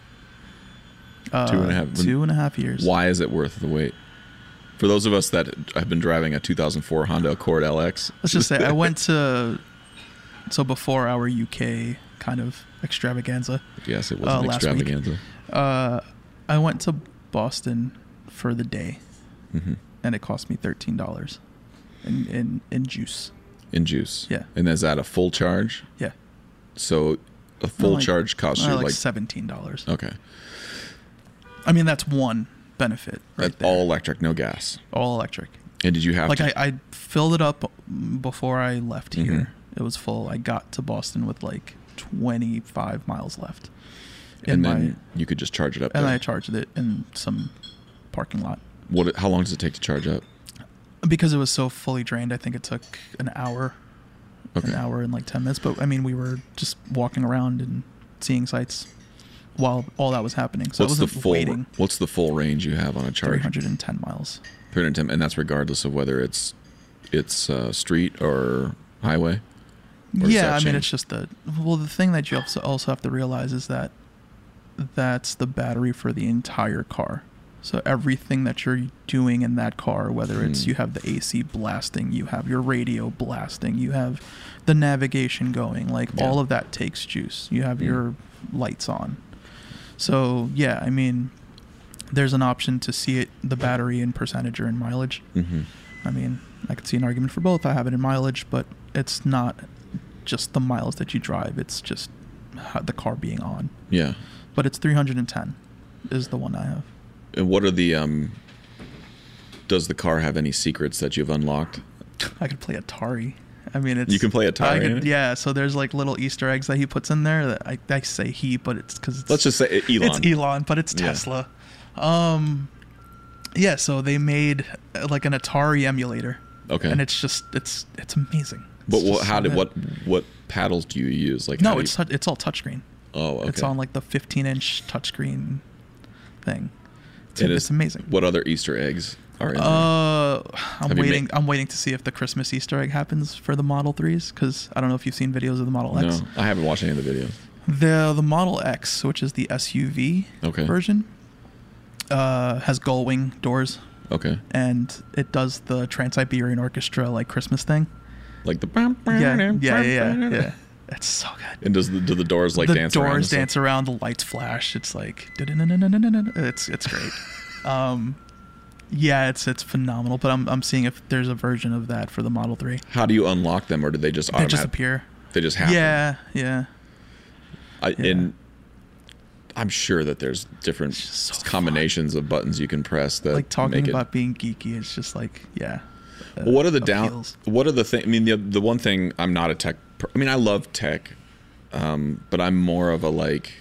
Uh, Two and a half- Two and a half years. Why is it worth the wait? For those of us that have been driving a two thousand four Honda Accord L X. Let's just say I went to, so before our U K kind of extravaganza, Yes, it was Uh, an last week. extravaganza. uh, I went to Boston for the day, hmm and it cost me thirteen dollars in, in, in juice. In juice. Yeah. And is that a full charge? Yeah. So a full like- charge costs Uh, you like, like, seventeen dollars. okay. I mean, that's one benefit right That's there. all electric, no gas. All electric. And did you have Like to? I, I filled it up before I left here. Mhm. It was full. I got to Boston with like twenty-five miles left. and in then my, you could just charge it up and there. I charged it in some parking lot. What? How long does it take to charge up? Because it was so fully drained, I think it took an hour, Okay. an hour and like ten minutes. But I mean, we were just walking around and seeing sights while all that was happening. So What's I the wasn't full? waiting. What's the full range you have on a charge? three hundred ten miles. three hundred ten, and that's regardless of whether it's it's uh, street or highway. Or does Yeah, that I mean, change? it's just the well. The thing that you also also have to realize is that that's the battery for the entire car. So everything that you're doing in that car, whether it's Hmm. you have the A C blasting, you have your radio blasting, you have the navigation going, like Yeah. all of that takes juice. You have Hmm. your lights on. So yeah, I mean, there's an option to see it, the battery in percentage or in mileage. Mm-hmm. I mean, I could see an argument for both. I have it in mileage, but it's not just the miles that you drive. It's just how the car being on. Yeah. But it's three hundred ten is the one I have. And what are the um? Does the car have any secrets that you've unlocked? I could play Atari. I mean, it's You can play Atari I in could, it? yeah. So there's like little Easter eggs that he puts in there. That I, I say he, but it's because it's Let's just say Elon. It's Elon, but it's Yeah. Tesla. Um, yeah. So they made uh, like an Atari emulator. Okay. And it's just it's it's amazing. But It's what, just how so did good. what what paddles do you use? Like how No, do it's you, tou- it's all touchscreen. oh okay. It's on like the fifteen inch touchscreen thing. It's, It it's is- amazing. What other Easter eggs are in there? Uh, I'm Have you waiting. made- I'm waiting to see if the Christmas Easter egg happens for the Model threes because I don't know if you've seen videos of the Model X. No, I haven't watched any of the videos. The the Model X, which is the S U V Okay. version, uh, has gull wing doors, Okay. and it does the Trans Siberian Orchestra like Christmas thing. Like the Yeah, yeah, yeah, yeah. yeah. It's so good. And does the do the doors like the dance around? and doors stuff? dance around, the lights flash. It's like it's it's great. um, yeah, it's it's phenomenal. But I'm I'm seeing if there's a version of that for the Model three. How do you unlock them, or do they just They automatic? just appear. They just happen. Yeah, yeah. I, Yeah. And I'm sure that there's different It's just so combinations of buttons you can press that Like talking make it. about being geeky, it's just like yeah. uh, Well, what are the down? appeals. What are the thing? I mean, the the one thing I'm not a tech. Per- I mean, I love tech, um, but I'm more of a like.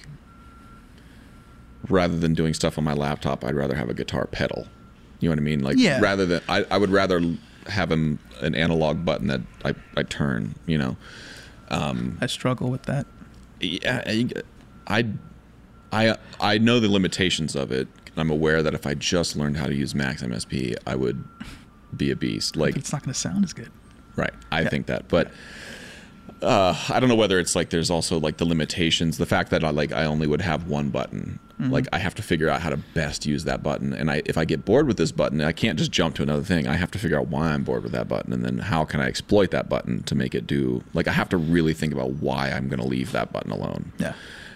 Rather than doing stuff on my laptop, I'd rather have a guitar pedal. You know what I mean? Like Yeah. rather than I, I would rather have an, an analog button that I, I turn. You know. Um, I struggle with that. yeah, I, I, I know the limitations of it. I'm aware that if I just learned how to use Max M S P, I would be a beast. Like, But it's not going to sound as good. right? I Yeah. think that, but uh, I don't know whether it's like there's also like the limitations. The fact that I like I only would have one button. Mm-hmm. Like I have to figure out how to best use that button. And I if I get bored with this button, I can't just jump to another thing. I have to figure out why I'm bored with that button, and then how can I exploit that button to make it do. Like I have to really think about why I'm going to leave that button alone. Yeah.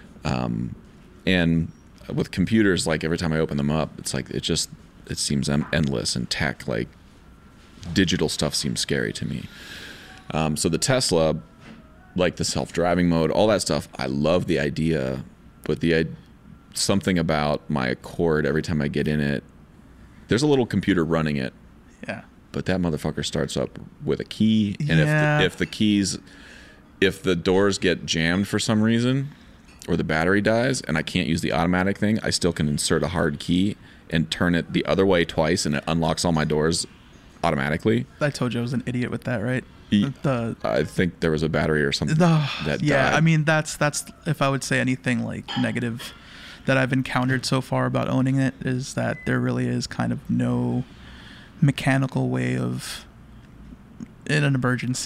And with computers, like every time I open them up, it's like it just it seems em- endless. And tech, like digital stuff, seems scary to me. Um, so the Tesla, like the self-driving mode, all that stuff, I love the idea, but the i- something about my Accord every time I get in it, there's a little computer running it, Yeah. but that motherfucker starts up with a key, and Yeah. if the, if the keys, if the doors get jammed for some reason, or the battery dies, and I can't use the automatic thing, I still can insert a hard key and turn it the other way twice, and it unlocks all my doors automatically. I told you I was an idiot with that, right? Ye- The I think there was a battery or something the that yeah, died. I mean that's that's if I would say anything like negative that I've encountered so far about owning it is that there really is kind of no mechanical way of in an emergency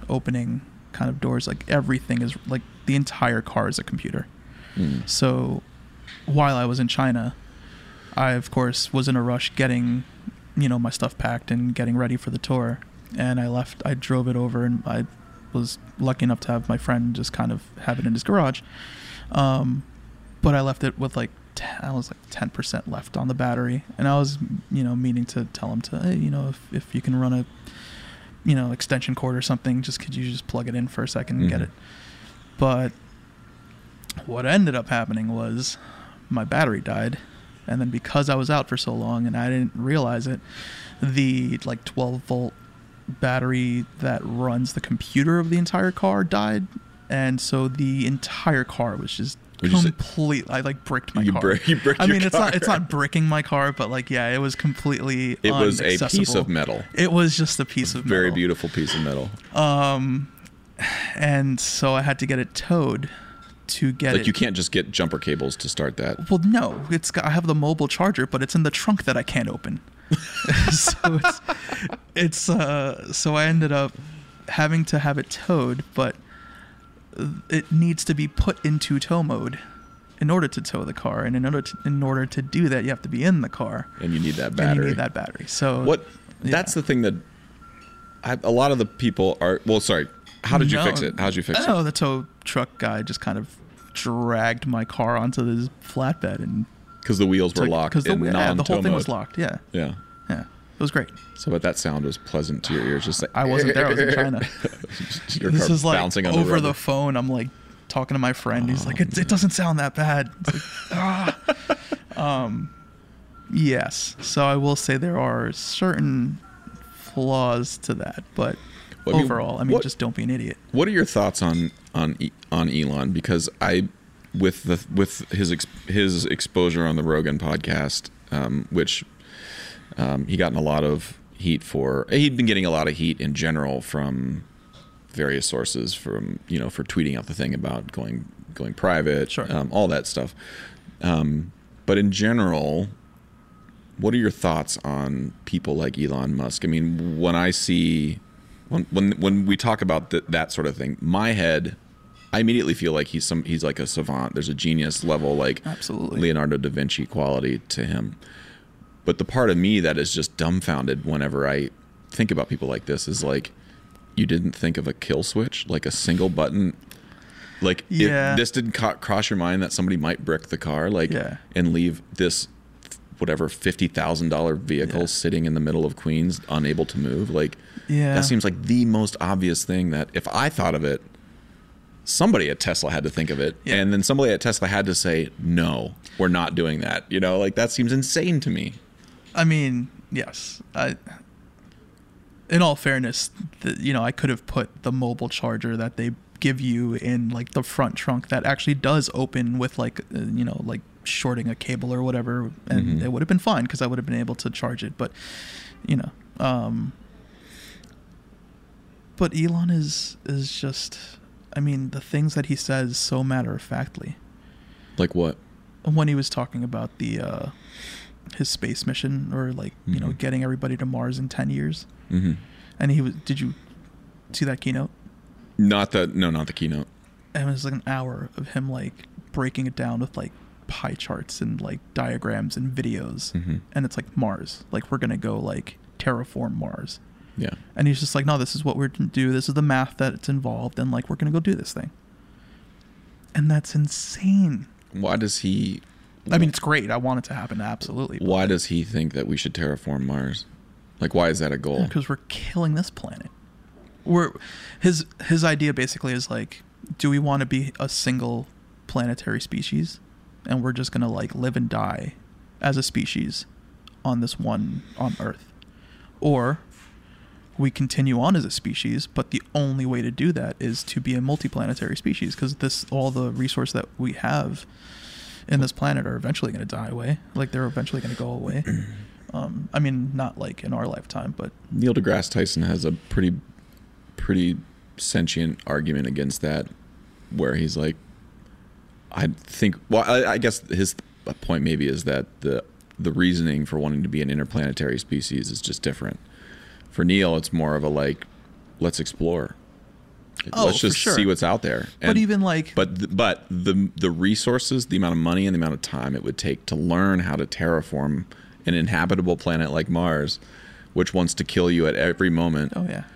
opening kind of doors. Like everything is like the entire car is a computer. Mm. So while I was in China, I of course was in a rush getting, you know, my stuff packed and getting ready for the tour. And I left, I drove it over, and I was lucky enough to have my friend just kind of have it in his garage. Um, but I left it with like, I was like ten percent left on the battery. And I was, you know, meaning to tell him to, hey, you know, if, if you can run a, you know, extension cord or something, just could you just plug it in for a second and Mm-hmm. get it. But what ended up happening was my battery died. And then because I was out for so long and I didn't realize it, the like twelve volt battery that runs the computer of the entire car died. And so the entire car was just Would you say- complete. I like bricked my You car. brick- you bricked I your mean, it's car. not it's not bricking my car, but like yeah, it was completely. It was a inaccessible. piece of metal. It was just a piece of Very metal. beautiful piece of metal. Um, and so I had to get it towed to get Like it. you can't just get jumper cables to start that. Well, no, it's got, I have the mobile charger, but it's in the trunk that I can't open. so it's, it's uh, so I ended up having to have it towed, but it needs to be put into tow mode in order to tow the car, and in order to, in order to do that, you have to be in the car, And you need that and battery. you need that battery. So What? yeah. That's the thing that I, a lot of the people are. Well, sorry. How did you No. fix it? How did you fix Oh, it? the tow truck guy just kind of dragged my car onto this flatbed and Because the wheels were took- locked 'cause the, in yeah, non-tow the whole thing mode. was locked. Yeah, Yeah. yeah, it was great. So, but that sound was pleasant to your ears. Just like I wasn't there. I was in China. your This car is like bouncing on over the, the rubber. phone. I'm like talking to my friend. He's like, it, it doesn't sound that bad. It's like, ah. Um, yes. So I will say there are certain flaws to that, but Well, I mean, overall, I mean, what- just don't be an idiot. What are your thoughts on on E- on Elon? Because I, with the with his ex, his exposure on the Rogan podcast, um, which um, he gotten a lot of heat for. He'd been getting a lot of heat in general from various sources, from you know for tweeting out the thing about going going private, Sure. um, all that stuff. Um, but in general, what are your thoughts on people like Elon Musk? I mean, when I see when when when we talk about th- that sort of thing, my head, I immediately feel like he's some he's like a savant. There's a genius level, like Absolutely. Leonardo da Vinci quality to him. But the part of me that is just dumbfounded whenever I think about people like this is like, you didn't think of a kill switch, like a single button. Like Yeah. if this didn't co- cross your mind that somebody might brick the car, like Yeah. and leave this whatever fifty thousand dollar vehicle Yeah. sitting in the middle of Queens, unable to move. Like Yeah. that seems like the most obvious thing that if I thought of it, somebody at Tesla had to think of it, Yeah. and then somebody at Tesla had to say, "No, we're not doing that." You know, like that seems insane to me. I mean, yes. I, in all fairness, the, you know, I could have put the mobile charger that they give you in like the front trunk that actually does open with like, uh, you know, like shorting a cable or whatever, and Mhm. it would have been fine because I would have been able to charge it. But, you know, um, but Elon is is just, I mean, the things that he says so matter of factly. Like what? When he was talking about the uh, his space mission, or like you know Mhm. getting everybody to Mars in ten years, Mm-hmm. and he was, did you see that keynote? Not the no, not the keynote. And it was like an hour of him like breaking it down with like pie charts and like diagrams and videos, Mm-hmm. and it's like Mars, like we're gonna go like terraform Mars, Yeah. and he's just like, no, this is what we're gonna do, this is the math that's involved, and like we're gonna go do this thing, and that's insane. Why does he? I mean, it's great. I want it to happen, absolutely. Why does he think that we should terraform Mars? Like, why is that a goal? Because we're killing this planet. We're his his idea basically is like, do we want to be a single planetary species, and we're just gonna like live and die as a species on this one on Earth, or we continue on as a species, but the only way to do that is to be a multiplanetary species, because this all the resource that we have in this planet are eventually going to die away. Like they're eventually going to go away. Um, I mean, not like in our lifetime, but Neil deGrasse Tyson has a pretty, pretty sentient argument against that, where he's like, I think. Well, I, I guess his point maybe is that the the reasoning for wanting to be an interplanetary species is just different. For Neil, it's more of a like, let's explore. Oh, let's for just sure. see what's out there. But And- even like, But th- but the the resources, the amount of money, and the amount of time it would take to learn how to terraform an inhabitable planet like Mars, which wants to kill you at every moment, oh yeah,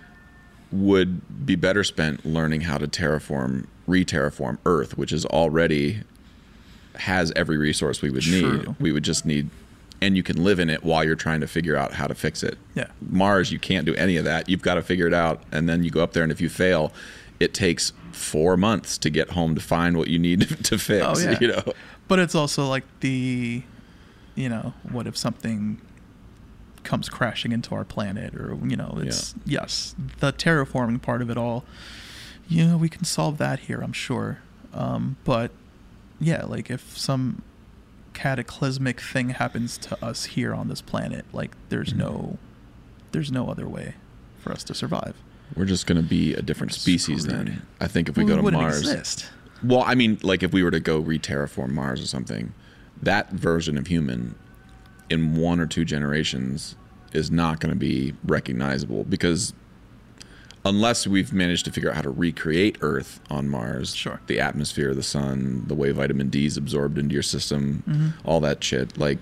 would be better spent learning how to terraform, re-terraform Earth, which is already has every resource we would need. True. We would just need, and you can live in it while you're trying to figure out how to fix it. Yeah. Mars, you can't do any of that. You've got to figure it out, and then you go up there, and if you fail, it takes four months to get home to find what you need to fix. Oh, yeah. You know. but it's also like the, you know, what if something comes crashing into our planet, or you know, it's yes, the terraforming part of it all. You know, we can solve that here, I'm sure. Um, but yeah, like if some cataclysmic thing happens to us here on this planet, like there's Mhm. no, there's no other way for us to survive. We're just going to be a different species Screwed. then. I think if we Well, go to wouldn't Mars. exist. Well, I mean, like if we were to go re-terraform Mars or something, that version of human in one or two generations is not going to be recognizable, because unless we've managed to figure out how to recreate Earth on Mars, Sure. the atmosphere, the sun, the way vitamin D is absorbed into your system, Mm-hmm. all that shit, like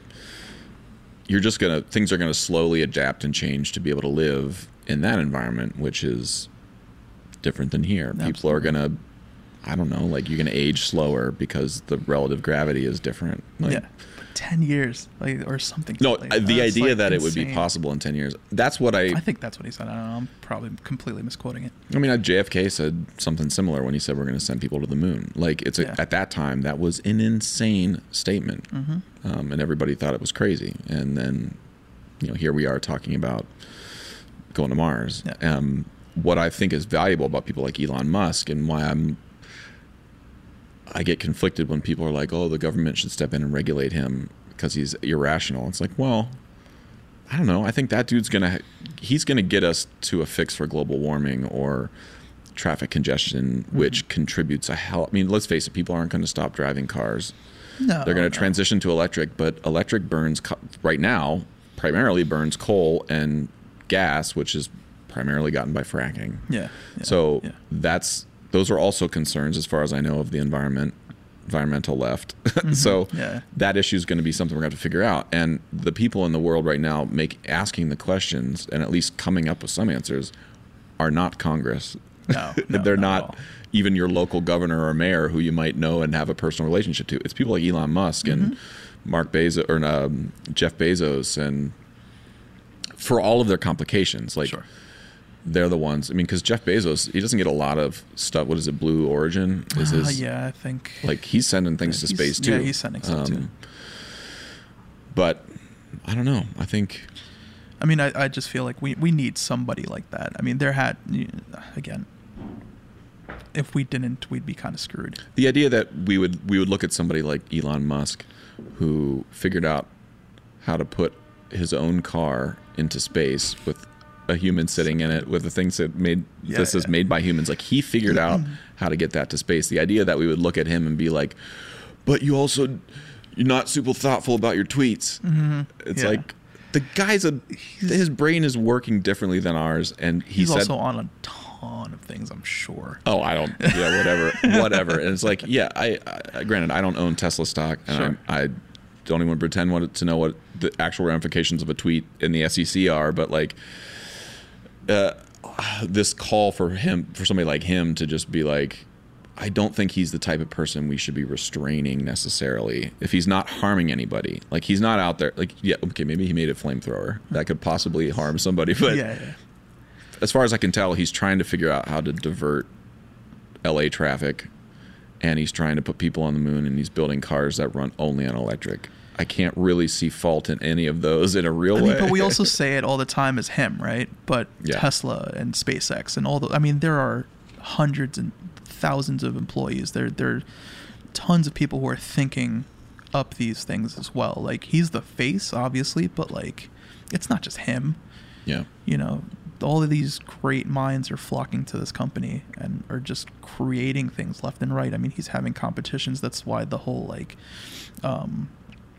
you're just going to, things are going to slowly adapt and change to be able to live in that environment, which is different than here. Absolutely. People are going to, I don't know, like you're going to age slower because the relative gravity is different. Like, yeah, but ten years, like or something. No, like, uh, the that's, idea like, that it would be insane. possible in ten years. That's what I, I think that's what he said. I don't know. I'm probably completely misquoting it. I mean, J F K said something similar when he said we're going to send people to the moon. Like it's a, Yeah. at that time, that was an insane statement. Mm-hmm. Um, and everybody thought it was crazy. And then, you know, here we are talking about going to Mars. Yeah. Um, what I think is valuable about people like Elon Musk, and why I'm, I get conflicted when people are like, "Oh, the government should step in and regulate him because he's irrational." It's like, well, I don't know. I think that dude's gonna, he's gonna get us to a fix for global warming or traffic congestion, which Mm-hmm. contributes a hell. I mean, let's face it, people aren't going to stop driving cars. No, They're going no. to transition to electric, but electric burns co- right now primarily burns coal and gas, which is primarily gotten by fracking. Yeah. yeah, So yeah. that's those are also concerns as far as I know of the environment, environmental left. So Yeah. that issue is going to be something we're going to have to figure out. And the people in the world right now make asking the questions and at least coming up with some answers are not Congress. No, no, They're not at not all. even your local governor or mayor who you might know and have a personal relationship to. It's people like Elon Musk and Mm-hmm. Mark Bezos or um, Jeff Bezos, and for all of their complications, like Sure. they're the ones. I mean, because Jeff Bezos, he doesn't get a lot of stuff. What is it? Blue Origin is Uh, his. yeah, I think. Like he's sending things to He's- space too. Yeah, he's sending stuff too. Um, But I don't know. I think I mean, I, I just feel like we, we need somebody like that. I mean, there had, again, if we didn't, we'd be kind of screwed. the idea that we would we would look at somebody like Elon Musk, who figured out how to put his own car into space with a human sitting in it, with the things that made Yeah, this is yeah. made by humans. Like he figured out how to get that to space. The idea that we would look at him and be like, but you also you're not super thoughtful about your tweets. Mm-hmm. It's Yeah. like the guy's a his brain is working differently than ours, and he He's said, also on a ton of things, I'm sure. "Oh, I don't, yeah, whatever, whatever." And it's like, yeah, I, I granted I don't own Tesla stock, and Sure. I, I don't even pretend what, to know what the actual ramifications of a tweet in the S E C are, but like, uh, this call for him, for somebody like him to just be like, I don't think he's the type of person we should be restraining necessarily if he's not harming anybody. Like he's not out there like, yeah, okay, maybe he made a flamethrower that could possibly harm somebody, but yeah, yeah. as far as I can tell, he's trying to figure out how to divert L A traffic, and he's trying to put people on the moon, and he's building cars that run only on electric. I can't really see fault in any of those in a real I way. mean, but we also say it all the time as him, right? But Yeah. Tesla and SpaceX and all the, I mean, there are hundreds and thousands of employees. There, there are tons of people who are thinking up these things as well. Like he's the face, obviously, but like, it's not just him. yeah. You know, all of these great minds are flocking to this company and are just creating things left and right. I mean, he's having competitions. That's why the whole like, um,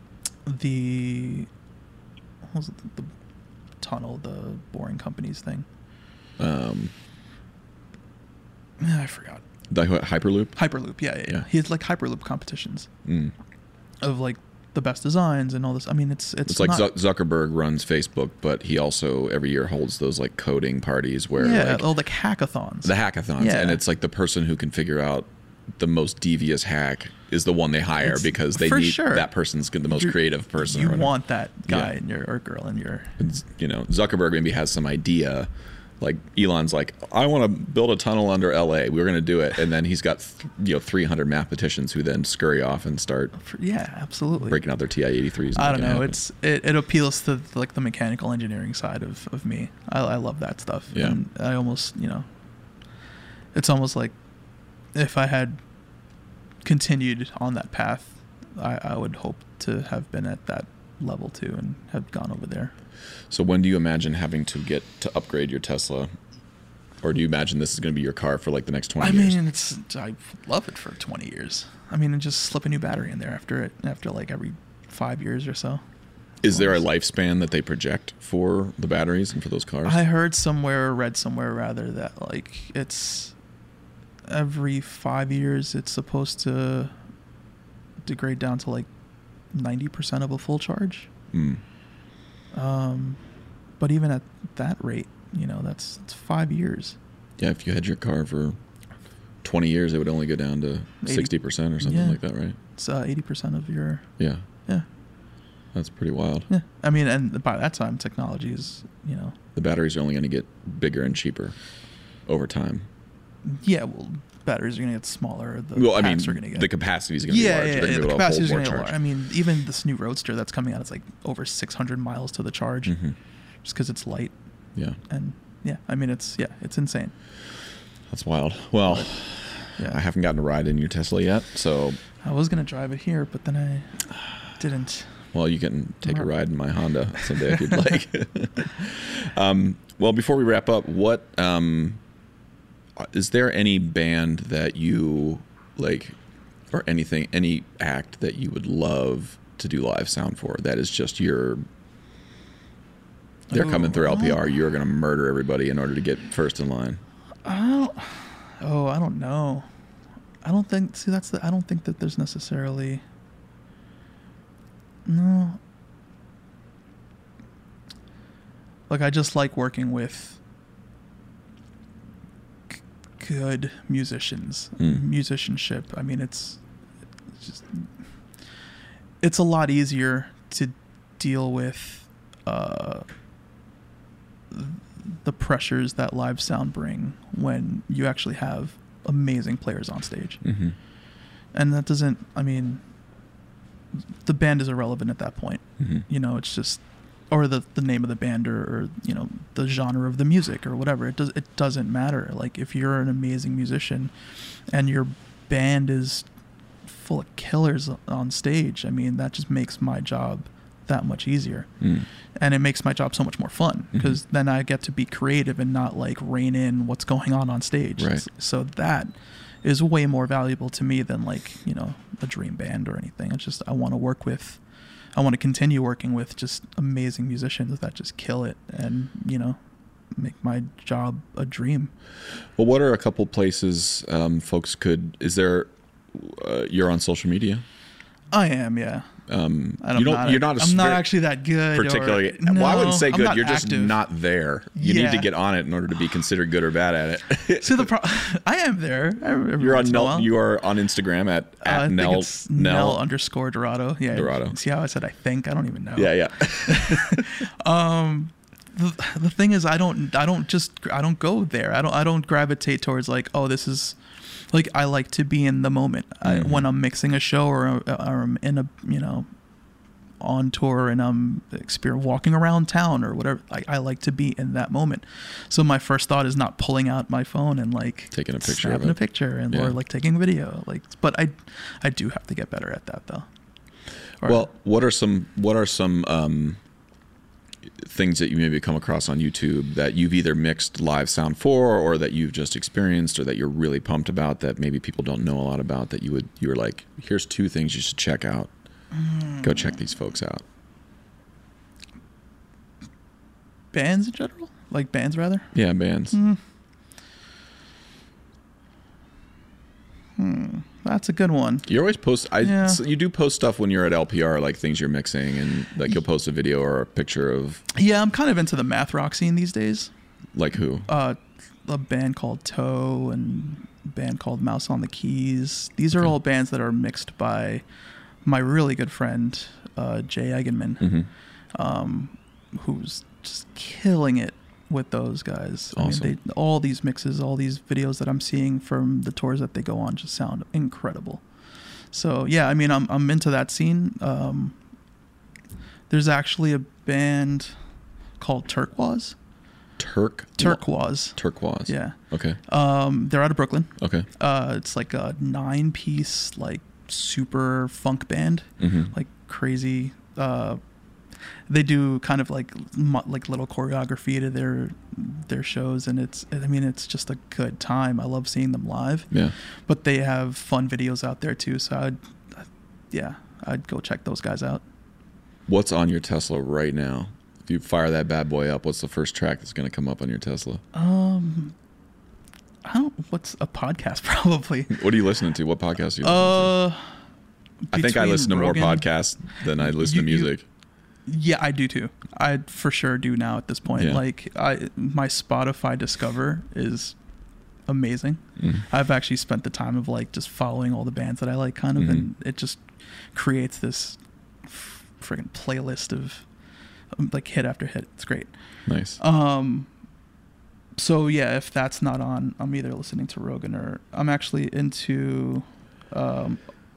the what was it, the, the tunnel, the boring companies thing. Um, I forgot. The Hyperloop? Hyperloop, yeah, yeah, yeah. Yeah. He has like Hyperloop competitions Mm. of like the best designs and all this. I mean, it's it's, It's like not, Zuck- Zuckerberg runs Facebook, but he also every year holds those like coding parties where yeah, like oh, like hackathons. the hackathons, Yeah. and it's like the person who can figure out the most devious hack is the one they hire It's- because they for need sure. that person's the most You're- creative person. You or whatever. want that guy Yeah. in your or girl in your. It's, you know, Zuckerberg maybe has some idea. Like Elon's like, I want to build a tunnel under L A. We're going to do it, and then he's got th- you know three hundred mathematicians who then scurry off and start For, yeah, absolutely. breaking out their T I eighty-threes. and I don't making it know. happen. It's it, it appeals to like the mechanical engineering side of, of me. I, I love that stuff. Yeah. And I almost you know. It's almost like if I had continued on that path, I, I would hope to have been at that level too and have gone over there. So when do you imagine having to get to upgrade your Tesla? Or do you imagine this is going to be your car for like the next twenty I years? mean, it's I love it for twenty years. I mean, and just slip a new battery in there after it after like every five years or so. Is there a lifespan that they project for the batteries and for those cars? I heard somewhere, or read somewhere rather, that like it's every five years it's supposed to degrade down to like ninety percent of a full charge. Mm. Um, but even at that rate, you know, that's, that's five years. Yeah, if you had your car for twenty years, it would only go down to eighty sixty percent or something Yeah. like that, right? It's uh, eighty percent of your, Yeah, yeah, that's pretty wild. yeah. I mean, and by that time, technology is, you know, The batteries are only going to get bigger and cheaper over time. yeah, well, batteries are going to get smaller. The Well, I mean, packs are going to get the capacity is going to yeah, be larger. yeah, They're yeah, going to the be able to capacity is hold going more to get charge. larger. I mean, even this new Roadster that's coming out is like over six hundred miles to the charge, Mhm. just because it's light. Yeah, And yeah, I mean, it's yeah, it's insane. that's wild. Well, Yeah, I haven't gotten a ride in your Tesla yet, so I was gonna drive it here, but then I didn't. well, you can take a Right. ride in my Honda someday if you'd like. um, well, before we wrap up, what um, is there any band that you like, or anything, any act that you would love to do live sound for? That is just your. They're coming Ooh, through L P R. oh. You're going to murder everybody in order to get first in line. I don't. Oh, I don't know. I don't think. See, that's the. I don't think that there's necessarily. No. Like, I just like working with g- good musicians. Mm. Musicianship. I mean, it's, it's just. It's a lot easier to deal with uh, the pressures that live sound bring when you actually have amazing players on stage. Mm-hmm. And that doesn't, I mean, the band is irrelevant at that point. Mm-hmm. You know, it's just, or the, the name of the band or, or, you know, the genre of the music or whatever. It does, it doesn't matter. Like, if you're an amazing musician and your band is full of killers on stage, I mean, that just makes my job that much easier. Mm. And it makes my job so much more fun because Mm-hmm. then I get to be creative and not like rein in what's going on on stage. Right. So that is way more valuable to me than like, you know, a dream band or anything. It's just, I want to work with, I want to continue working with just amazing musicians that just kill it and, you know, make my job a dream. Well, what are a couple places um, folks could? Is there? Uh, you're on social media. I am, yeah. Um, I don't, you don't. not, you're not. A I'm not very- actually that good. particularly. Or, well, I no, wouldn't say I'm good. not You're just active. not there. You need to Yeah. get on it in order to be considered good or bad at it. See, the pro- I am there. Every You're on once in a Nel, while. you are on Instagram at, Uh, at I Nel, think it's Nel underscore Dorado. Yeah. Dorado. See how I said I think? I don't even know. Yeah, yeah. Um, the, the thing is, I don't, I don't just, I don't go there. I don't, I don't gravitate towards like, oh, this is, like, I like to be in the moment. I, Mhm. when I'm mixing a show or, or I'm in a, you know, on tour and I'm exper- walking around town or whatever. I, I like to be in that moment. So my first thought is not pulling out my phone and like Taking a picture of snapping it. a picture and Yeah. or like taking video. Like, but I, I do have to get better at that though. Or- Well, what are some what are some um, things that you maybe come across on YouTube that you've either mixed live sound for, or that you've just experienced, or that you're really pumped about that maybe people don't know a lot about, that you would you were like, here's two things you should check out. Go check these folks out. bands in general, like bands rather. Yeah, bands. Mm. that's a good one. You always post. I Yeah. so you do post stuff when you're at L P R, like things you're mixing, and like you'll post a video or a picture of Yeah, I'm kind of into the math rock scene these days. like who. Uh, a band called Toe and a band called Mouse on the Keys. These are Okay. all bands that are mixed by my really good friend uh, Jay Eigenman, Mm-hmm. um, who's just killing it with those guys. Awesome. I mean, they, all these mixes, all these videos that I'm seeing from the tours that they go on just sound incredible. So yeah, I mean, I'm I'm into that scene. Um, there's actually a band called Turquoise. Turk. Turquoise. Turquoise. Yeah. Okay. Um, they're out of Brooklyn. Okay. Uh, it's like a nine-piece, like super funk band, Mm-hmm. like crazy. Uh, they do kind of like mo- like little choreography to their their shows, and it's I mean it's just a good time. I love seeing them live. Yeah. But they have fun videos out there too. So I'd, yeah, I'd go check those guys out. What's on your Tesla right now? If you fire that bad boy up, what's the first track that's going to come up on your Tesla? Um, I don't. What's a podcast? Probably. What are you listening to? What podcast are you listening Uh, to? I think I between listen to Rogan- more podcasts than I listen You- to you- music. Yeah, I do too. I for sure do now at this point. Yeah. Like I, my Spotify Discover is amazing. Mm. I've actually spent the time of like just following all the bands that I like, kind of, Mhm. and it just creates this f- friggin' playlist of um, like hit after hit. It's great. Nice. Um. So yeah, if that's not on, I'm either listening to Rogan or I'm actually into um,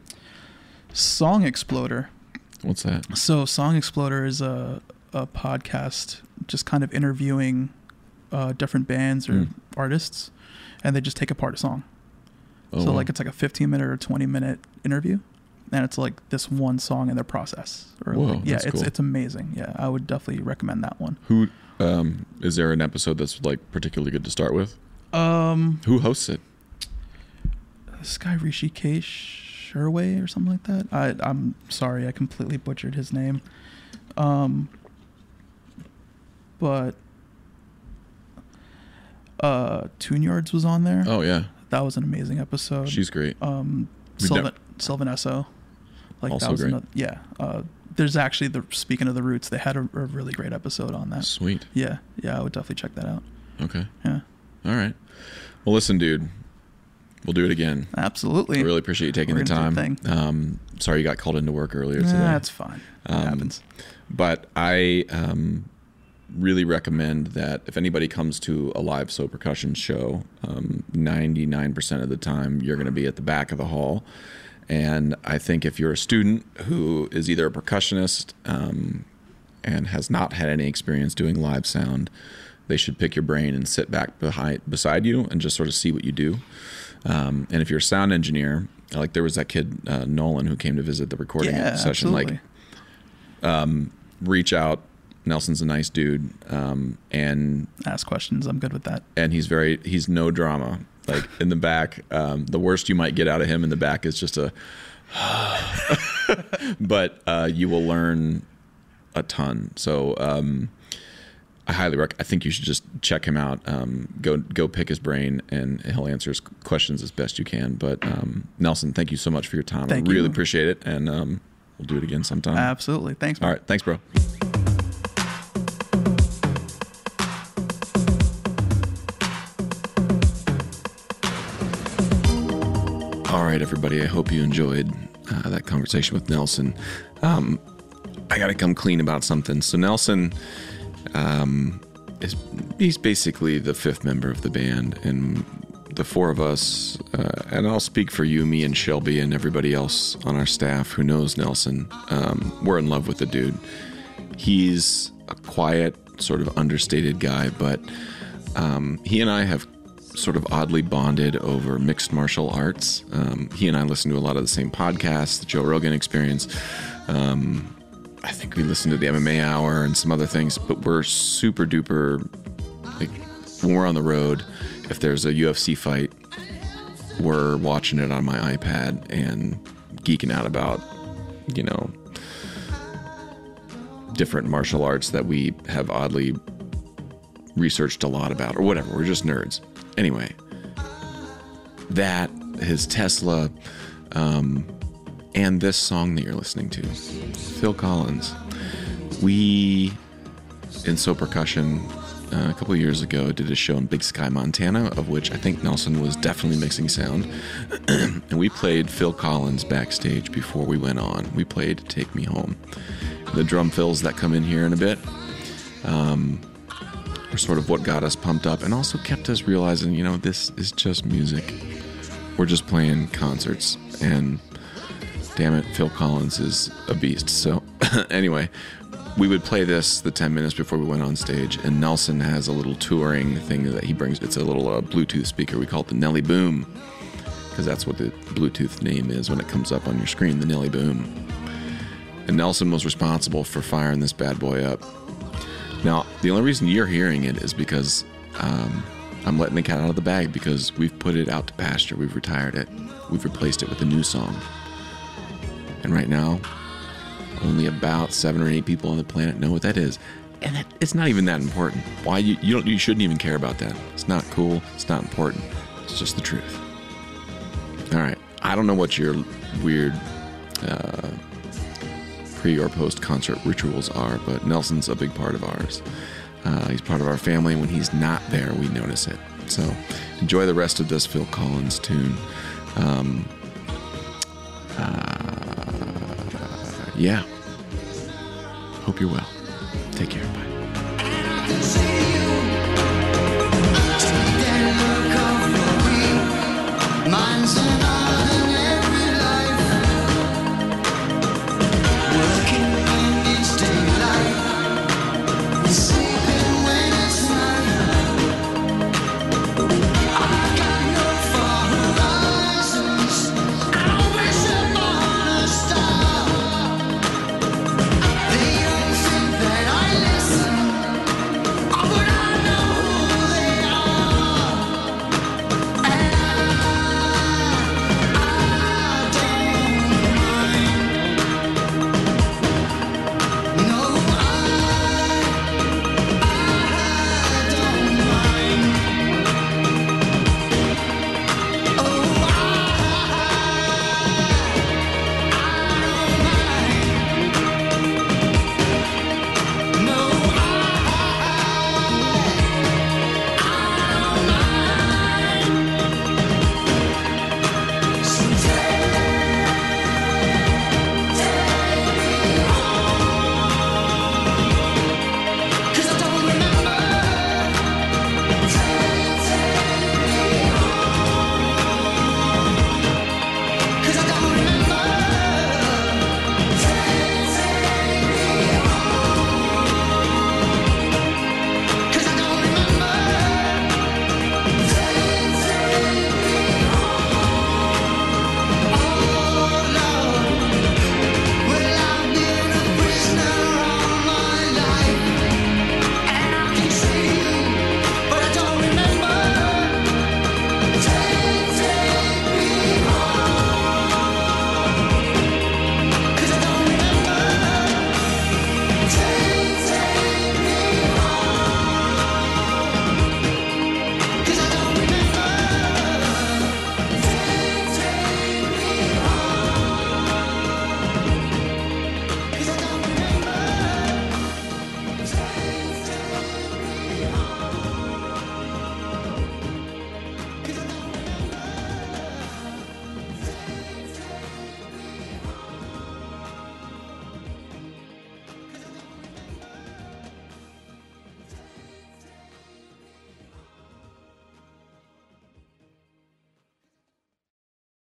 Song Exploder. What's that? So Song Exploder is a a podcast just kind of interviewing uh, different bands or Mm. artists, and they just take apart a song. Oh, so wow. like it's like a fifteen minute or twenty minute interview, and it's like this one song in their process. Or Whoa, like, yeah, that's it's cool. it's amazing. Yeah, I would definitely recommend that one. Who um, is there an episode that's like particularly good to start with? Um, Who hosts it? this guy Rishikesh Sherway or something like that. I I'm sorry, I completely butchered his name. Um, but uh, Tune Yards was on there. Oh yeah, That was an amazing episode. she's great. um We've Sylvan never- Sylvan Esso. Like Also that was great. another, yeah. Uh, there's actually the speaking of the Roots, they had a, a really great episode on that. Sweet. Yeah, yeah, I would definitely check that out. Okay. Yeah, All right. Well, listen, dude. We'll do it again. absolutely. I really appreciate you taking We're the gonna time. do the thing. Um, sorry you got called into work earlier Nah, today. that's fine. It Um, happens. But I um, really recommend that if anybody comes to a live So Percussion show, um, ninety-nine percent of the time you're going to be at the back of the hall. And I think if you're a student who is either a percussionist um, and has not had any experience doing live sound, they should pick your brain and sit back behind beside you and just sort of see what you do. Um, and if you're a sound engineer, like there was that kid uh, Nolan who came to visit the recording Yeah, session, absolutely. like reach out. Nelson's a nice dude, um, and Ask questions. I'm good with that. and he's very he's no drama. Like in the back, um, the worst you might get out of him in the back is just a. But uh, you will learn a ton. So um, I highly recommend. I think you should just check him out. Um, go go pick his brain, and he'll answer his questions as best you can. But um, Nelson, thank you so much for your time. Thank I really you. appreciate it, and um, we'll do it again sometime. Absolutely. Thanks, man. All right, thanks, bro. All right, everybody. I hope you enjoyed uh, that conversation with Nelson. Um, I got to come clean about something. So Nelson um, is he's basically the fifth member of the band, and the four of us, uh, and I'll speak for you, me, and Shelby, and everybody else on our staff who knows Nelson. Um, we're in love with the dude. He's a quiet, sort of understated guy, but um, he and I have sort of oddly bonded over mixed martial arts. Um, he and I listen to a lot of the same podcasts, the Joe Rogan Experience. Um, I think we listen to the M M A Hour and some other things, but we're super duper, like, when we're on the road, if there's a U F C fight, we're watching it on my iPad and geeking out about, you know, different martial arts that we have oddly researched a lot about, or whatever. We're just nerds. Anyway, that, his Tesla, Um, and this song that you're listening to, Phil Collins. We, in So Percussion, uh, a couple of years ago, did a show in Big Sky, Montana, of which I think Nelson was definitely mixing sound. And we played Phil Collins backstage before we went on. We played Take Me Home. The drum fills that come in here in a bit um, were sort of what got us pumped up and also kept us realizing, you know, this is just music. We're just playing concerts. And damn it, Phil Collins is a beast. So anyway, we would play this the ten minutes before we went on stage, and Nelson has a little touring thing that he brings. It's a little uh, Bluetooth speaker. We call it the Nelly Boom, because that's what the Bluetooth name is when it comes up on your screen, the Nelly Boom. And Nelson was responsible for firing this bad boy up. Now, the only reason you're hearing it is because um, I'm letting the cat out of the bag, because we've put it out to pasture. We've retired it. We've replaced it with a new song. And right now, only about seven or eight people on the planet know what that is, and that, it's not even that important. Why you you don't you shouldn't even care about that. It's not cool. It's not important. It's just the truth. All right. I don't know what your weird uh, pre or post concert rituals are, but Nelson's a big part of ours. Uh, he's part of our family. When he's not there, we notice it. So enjoy the rest of this Phil Collins tune. Um, uh, yeah. Hope you're well. Take care. Bye.